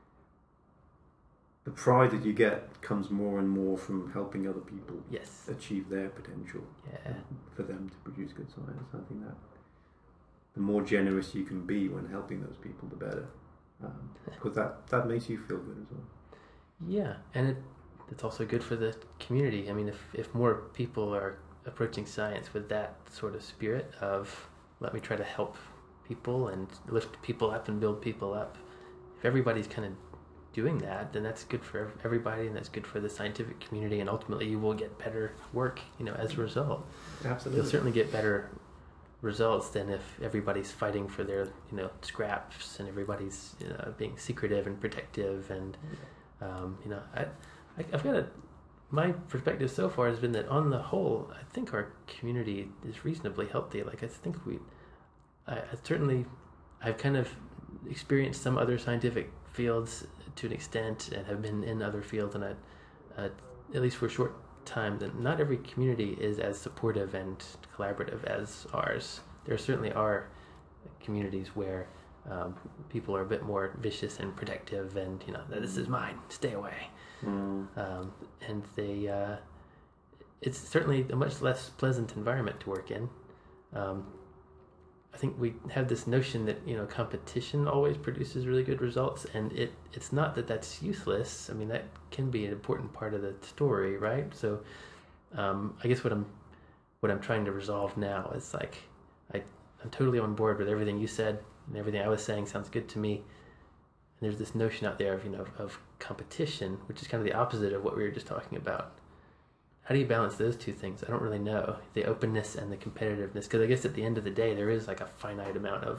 the pride that you get comes more and more from helping other people Yes. achieve their potential Yeah. for them to produce good science. I think that the more generous you can be when helping those people, the better, um, because that, that makes you feel good as well. Yeah, and it it's also good for the community. I mean, if if more people are approaching science with that sort of spirit of let me try to help people and lift people up and build people up, if everybody's kind of doing that, then that's good for everybody, and that's good for the scientific community, and ultimately you will get better work, you know, as a result. Absolutely. You'll certainly get better results than if everybody's fighting for their, you know, scraps, and everybody's, you know, being secretive and protective, and um, you know, I, I I've got a my perspective so far has been that on the whole, I think our community is reasonably healthy. Like I think we, I, I certainly, I've kind of experienced some other scientific fields to an extent, and have been in other fields, and I, uh, at least for a short time, that not every community is as supportive and collaborative as ours. There certainly are communities where um, people are a bit more vicious and protective, and you know, this is mine, stay away. Mm. Um, and they, uh, it's certainly a much less pleasant environment to work in. Um, I think we have this notion that, you know, competition always produces really good results, and it, it's not that that's useless. I mean, that can be an important part of the story, right? So um, I guess what I'm what I'm trying to resolve now is like, I, I'm totally on board with everything you said, and everything I was saying sounds good to me. And there's this notion out there of, you know, of, of competition, which is kind of the opposite of what we were just talking about. How do you balance those two things? I don't really know. The openness and the competitiveness, because I guess at the end of the day, there is like a finite amount of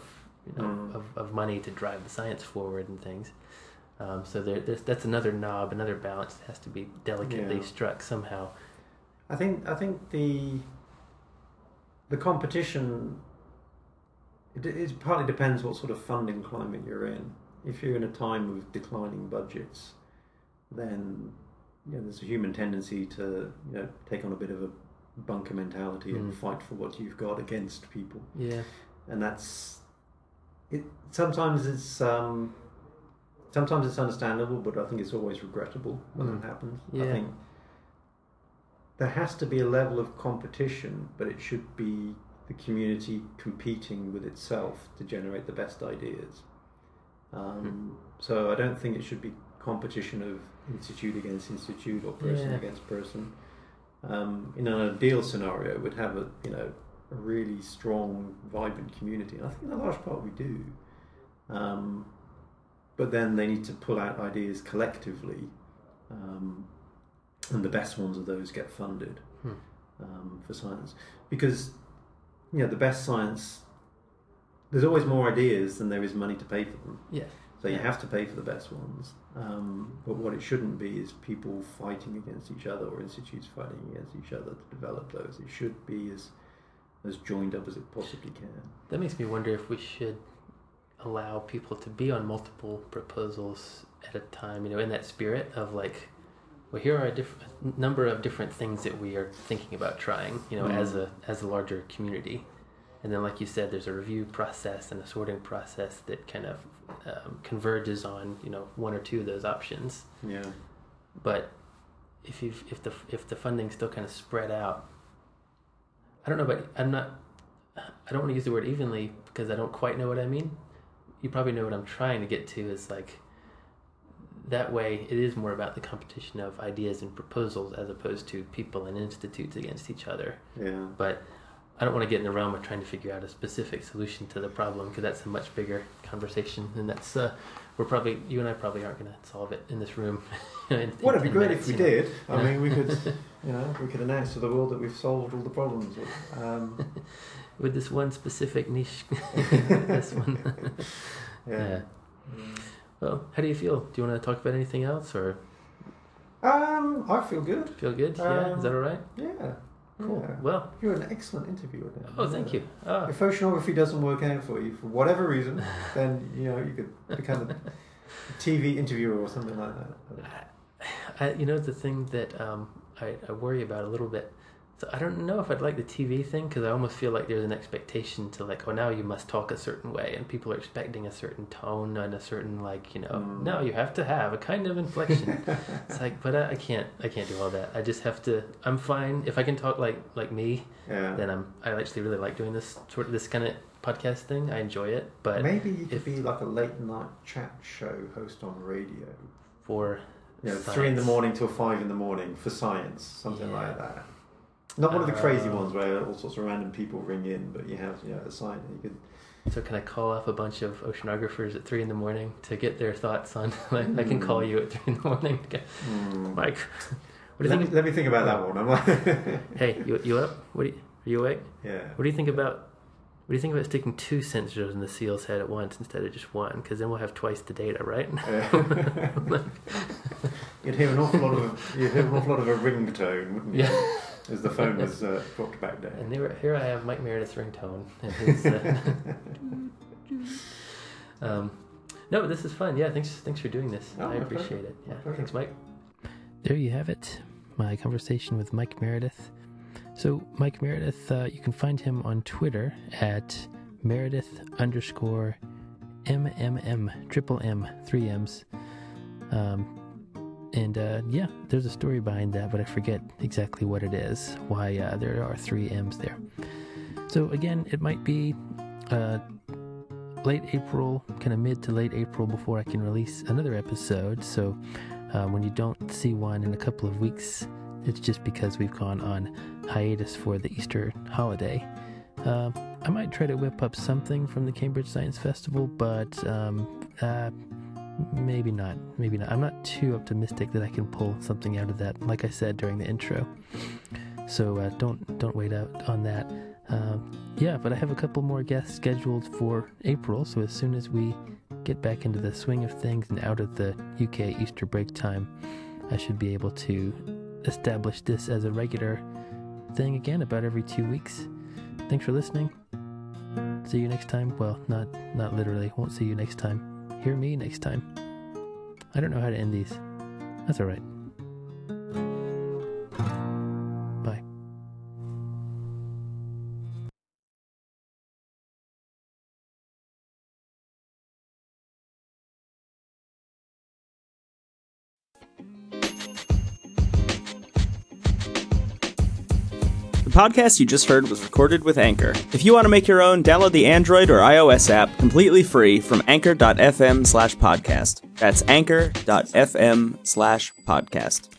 you know, Mm. of, of money to drive the science forward and things. Um, so there, there's, that's another knob, another balance that has to be delicately Yeah. struck somehow. I think I think the the competition it, it partly depends what sort of funding climate you're in. If you're in a time of declining budgets, then you know, there's a human tendency to you know take on a bit of a bunker mentality Mm. and fight for what you've got against people, Yeah. and that's it. Sometimes it's um, sometimes it's understandable, but I think it's always regrettable when Mm. that happens. Yeah. I think there has to be a level of competition, but it should be the community competing with itself to generate the best ideas. Um, Mm. So I don't think it should be competition of institute against institute or person Yeah. against person. Um, in an ideal scenario, we'd have a you know a really strong, vibrant community. And I think in a large part we do. Um, but then they need to pull out ideas collectively, um, and the best ones of those get funded Hmm. um, for science. Because you know the best science, there's always more ideas than there is money to pay for them. Yeah. So you Yeah. have to pay for the best ones. Um, but what it shouldn't be is people fighting against each other or institutes fighting against each other to develop those. It should be as as joined up as it possibly can. That makes me wonder if we should allow people to be on multiple proposals at a time, you know, in that spirit of like, well, here are a different number of different things that we are thinking about trying, you know, Mm. as a as a larger community. And then, like you said, there's a review process and a sorting process that kind of um, converges on, you know, one or two of those options. Yeah. But if you if the if the funding's still kind of spread out, I don't know, but I'm not. I don't want to use the word evenly because I don't quite know what I mean. You probably know what I'm trying to get to is like that way it is more about the competition of ideas and proposals as opposed to people and institutes against each other. Yeah. But I don't want to get in the realm of trying to figure out a specific solution to the problem because that's a much bigger conversation, and that's uh, we're probably you and I probably aren't going to solve it in this room. You know, in, Well, in it'd be ten great minutes, if we you know. did. I Yeah. mean, we could, you know, we could announce to the world that we've solved all the problems. Um, With this one specific niche. This one. yeah. Yeah. Well, how do you feel? Do you want to talk about anything else or Um, I feel good. feel good? yeah, is that all right? Yeah. Cool. Yeah. Well, You're an excellent interviewer now. oh, thank you. Oh. If oceanography doesn't work out for you for whatever reason, then you know you could become a T V interviewer or something like that. I, you know, the thing that um, I, I worry about a little bit. So I don't know if I'd like the T V thing because I almost feel like there's an expectation to like, oh, now you must talk a certain way, and people are expecting a certain tone and a certain like, you know, Mm. no, you have to have a kind of inflection. It's like, but I, I can't, I can't do all that. I just have to. I'm fine if I can talk like like me. Yeah. Then I'm. I actually really like doing this sort of this kind of podcast thing. I enjoy it, but Maybe you could if- be like a late night chat show host on radio. for You know, three in the science. morning till five in the morning for science, something Yeah. like that. Not one of the crazy Uh, ones where all sorts of random people ring in, but you have you know a science. You could So can I call up a bunch of oceanographers at three in the morning to get their thoughts on? Like, I can call you at three in the morning. To go, mm. Mike, what do you let, think? me, let me think about that one. I'm like, Hey, you you up? What do you, are you awake? yeah. What do you think about? What do you think about sticking two sensors in the seal's head at once instead of just one? Because then we'll have twice the data, right? Yeah. You'd hear an awful lot of you'd hear an awful lot of a ringtone, wouldn't you? Yeah. As the phone was uh, dropped back down. And there, here I have Mike Meredith's ringtone. And his, uh, um, no, this is fun. Yeah, thanks. Thanks for doing this. Oh, I my appreciate pleasure. it. Yeah, My pleasure. thanks, Mike. There you have it. My conversation with Mike Meredith. So Mike Meredith, uh, you can find him on Twitter at Meredith underscore M M M triple M three M's. Um, and uh, yeah, there's a story behind that, but I forget exactly what it is. Why uh, there are three M's there. So again, it might be uh, late April, kind of mid to late April before I can release another episode. So uh, when you don't see one in a couple of weeks, it's just because we've gone on hiatus for the Easter holiday. Uh, I might try to whip up something from the Cambridge Science Festival, but um, uh, maybe not. Maybe not. I'm not too optimistic that I can pull something out of that, like I said during the intro. So uh, don't don't wait out on that. Um, yeah, but I have a couple more guests scheduled for April, so as soon as we get back into the swing of things and out of the U K Easter break time, I should be able to establish this as a regular thing again about every two weeks. Thanks for listening. See you next time. Well, not not literally. Won't see you next time. Hear me next time. I don't know how to end these. That's all right. Bye. The podcast you just heard was recorded with Anchor. If you want to make your own, download the Android or iOS app completely free from anchor.fm slash podcast. That's anchor.fm slash podcast.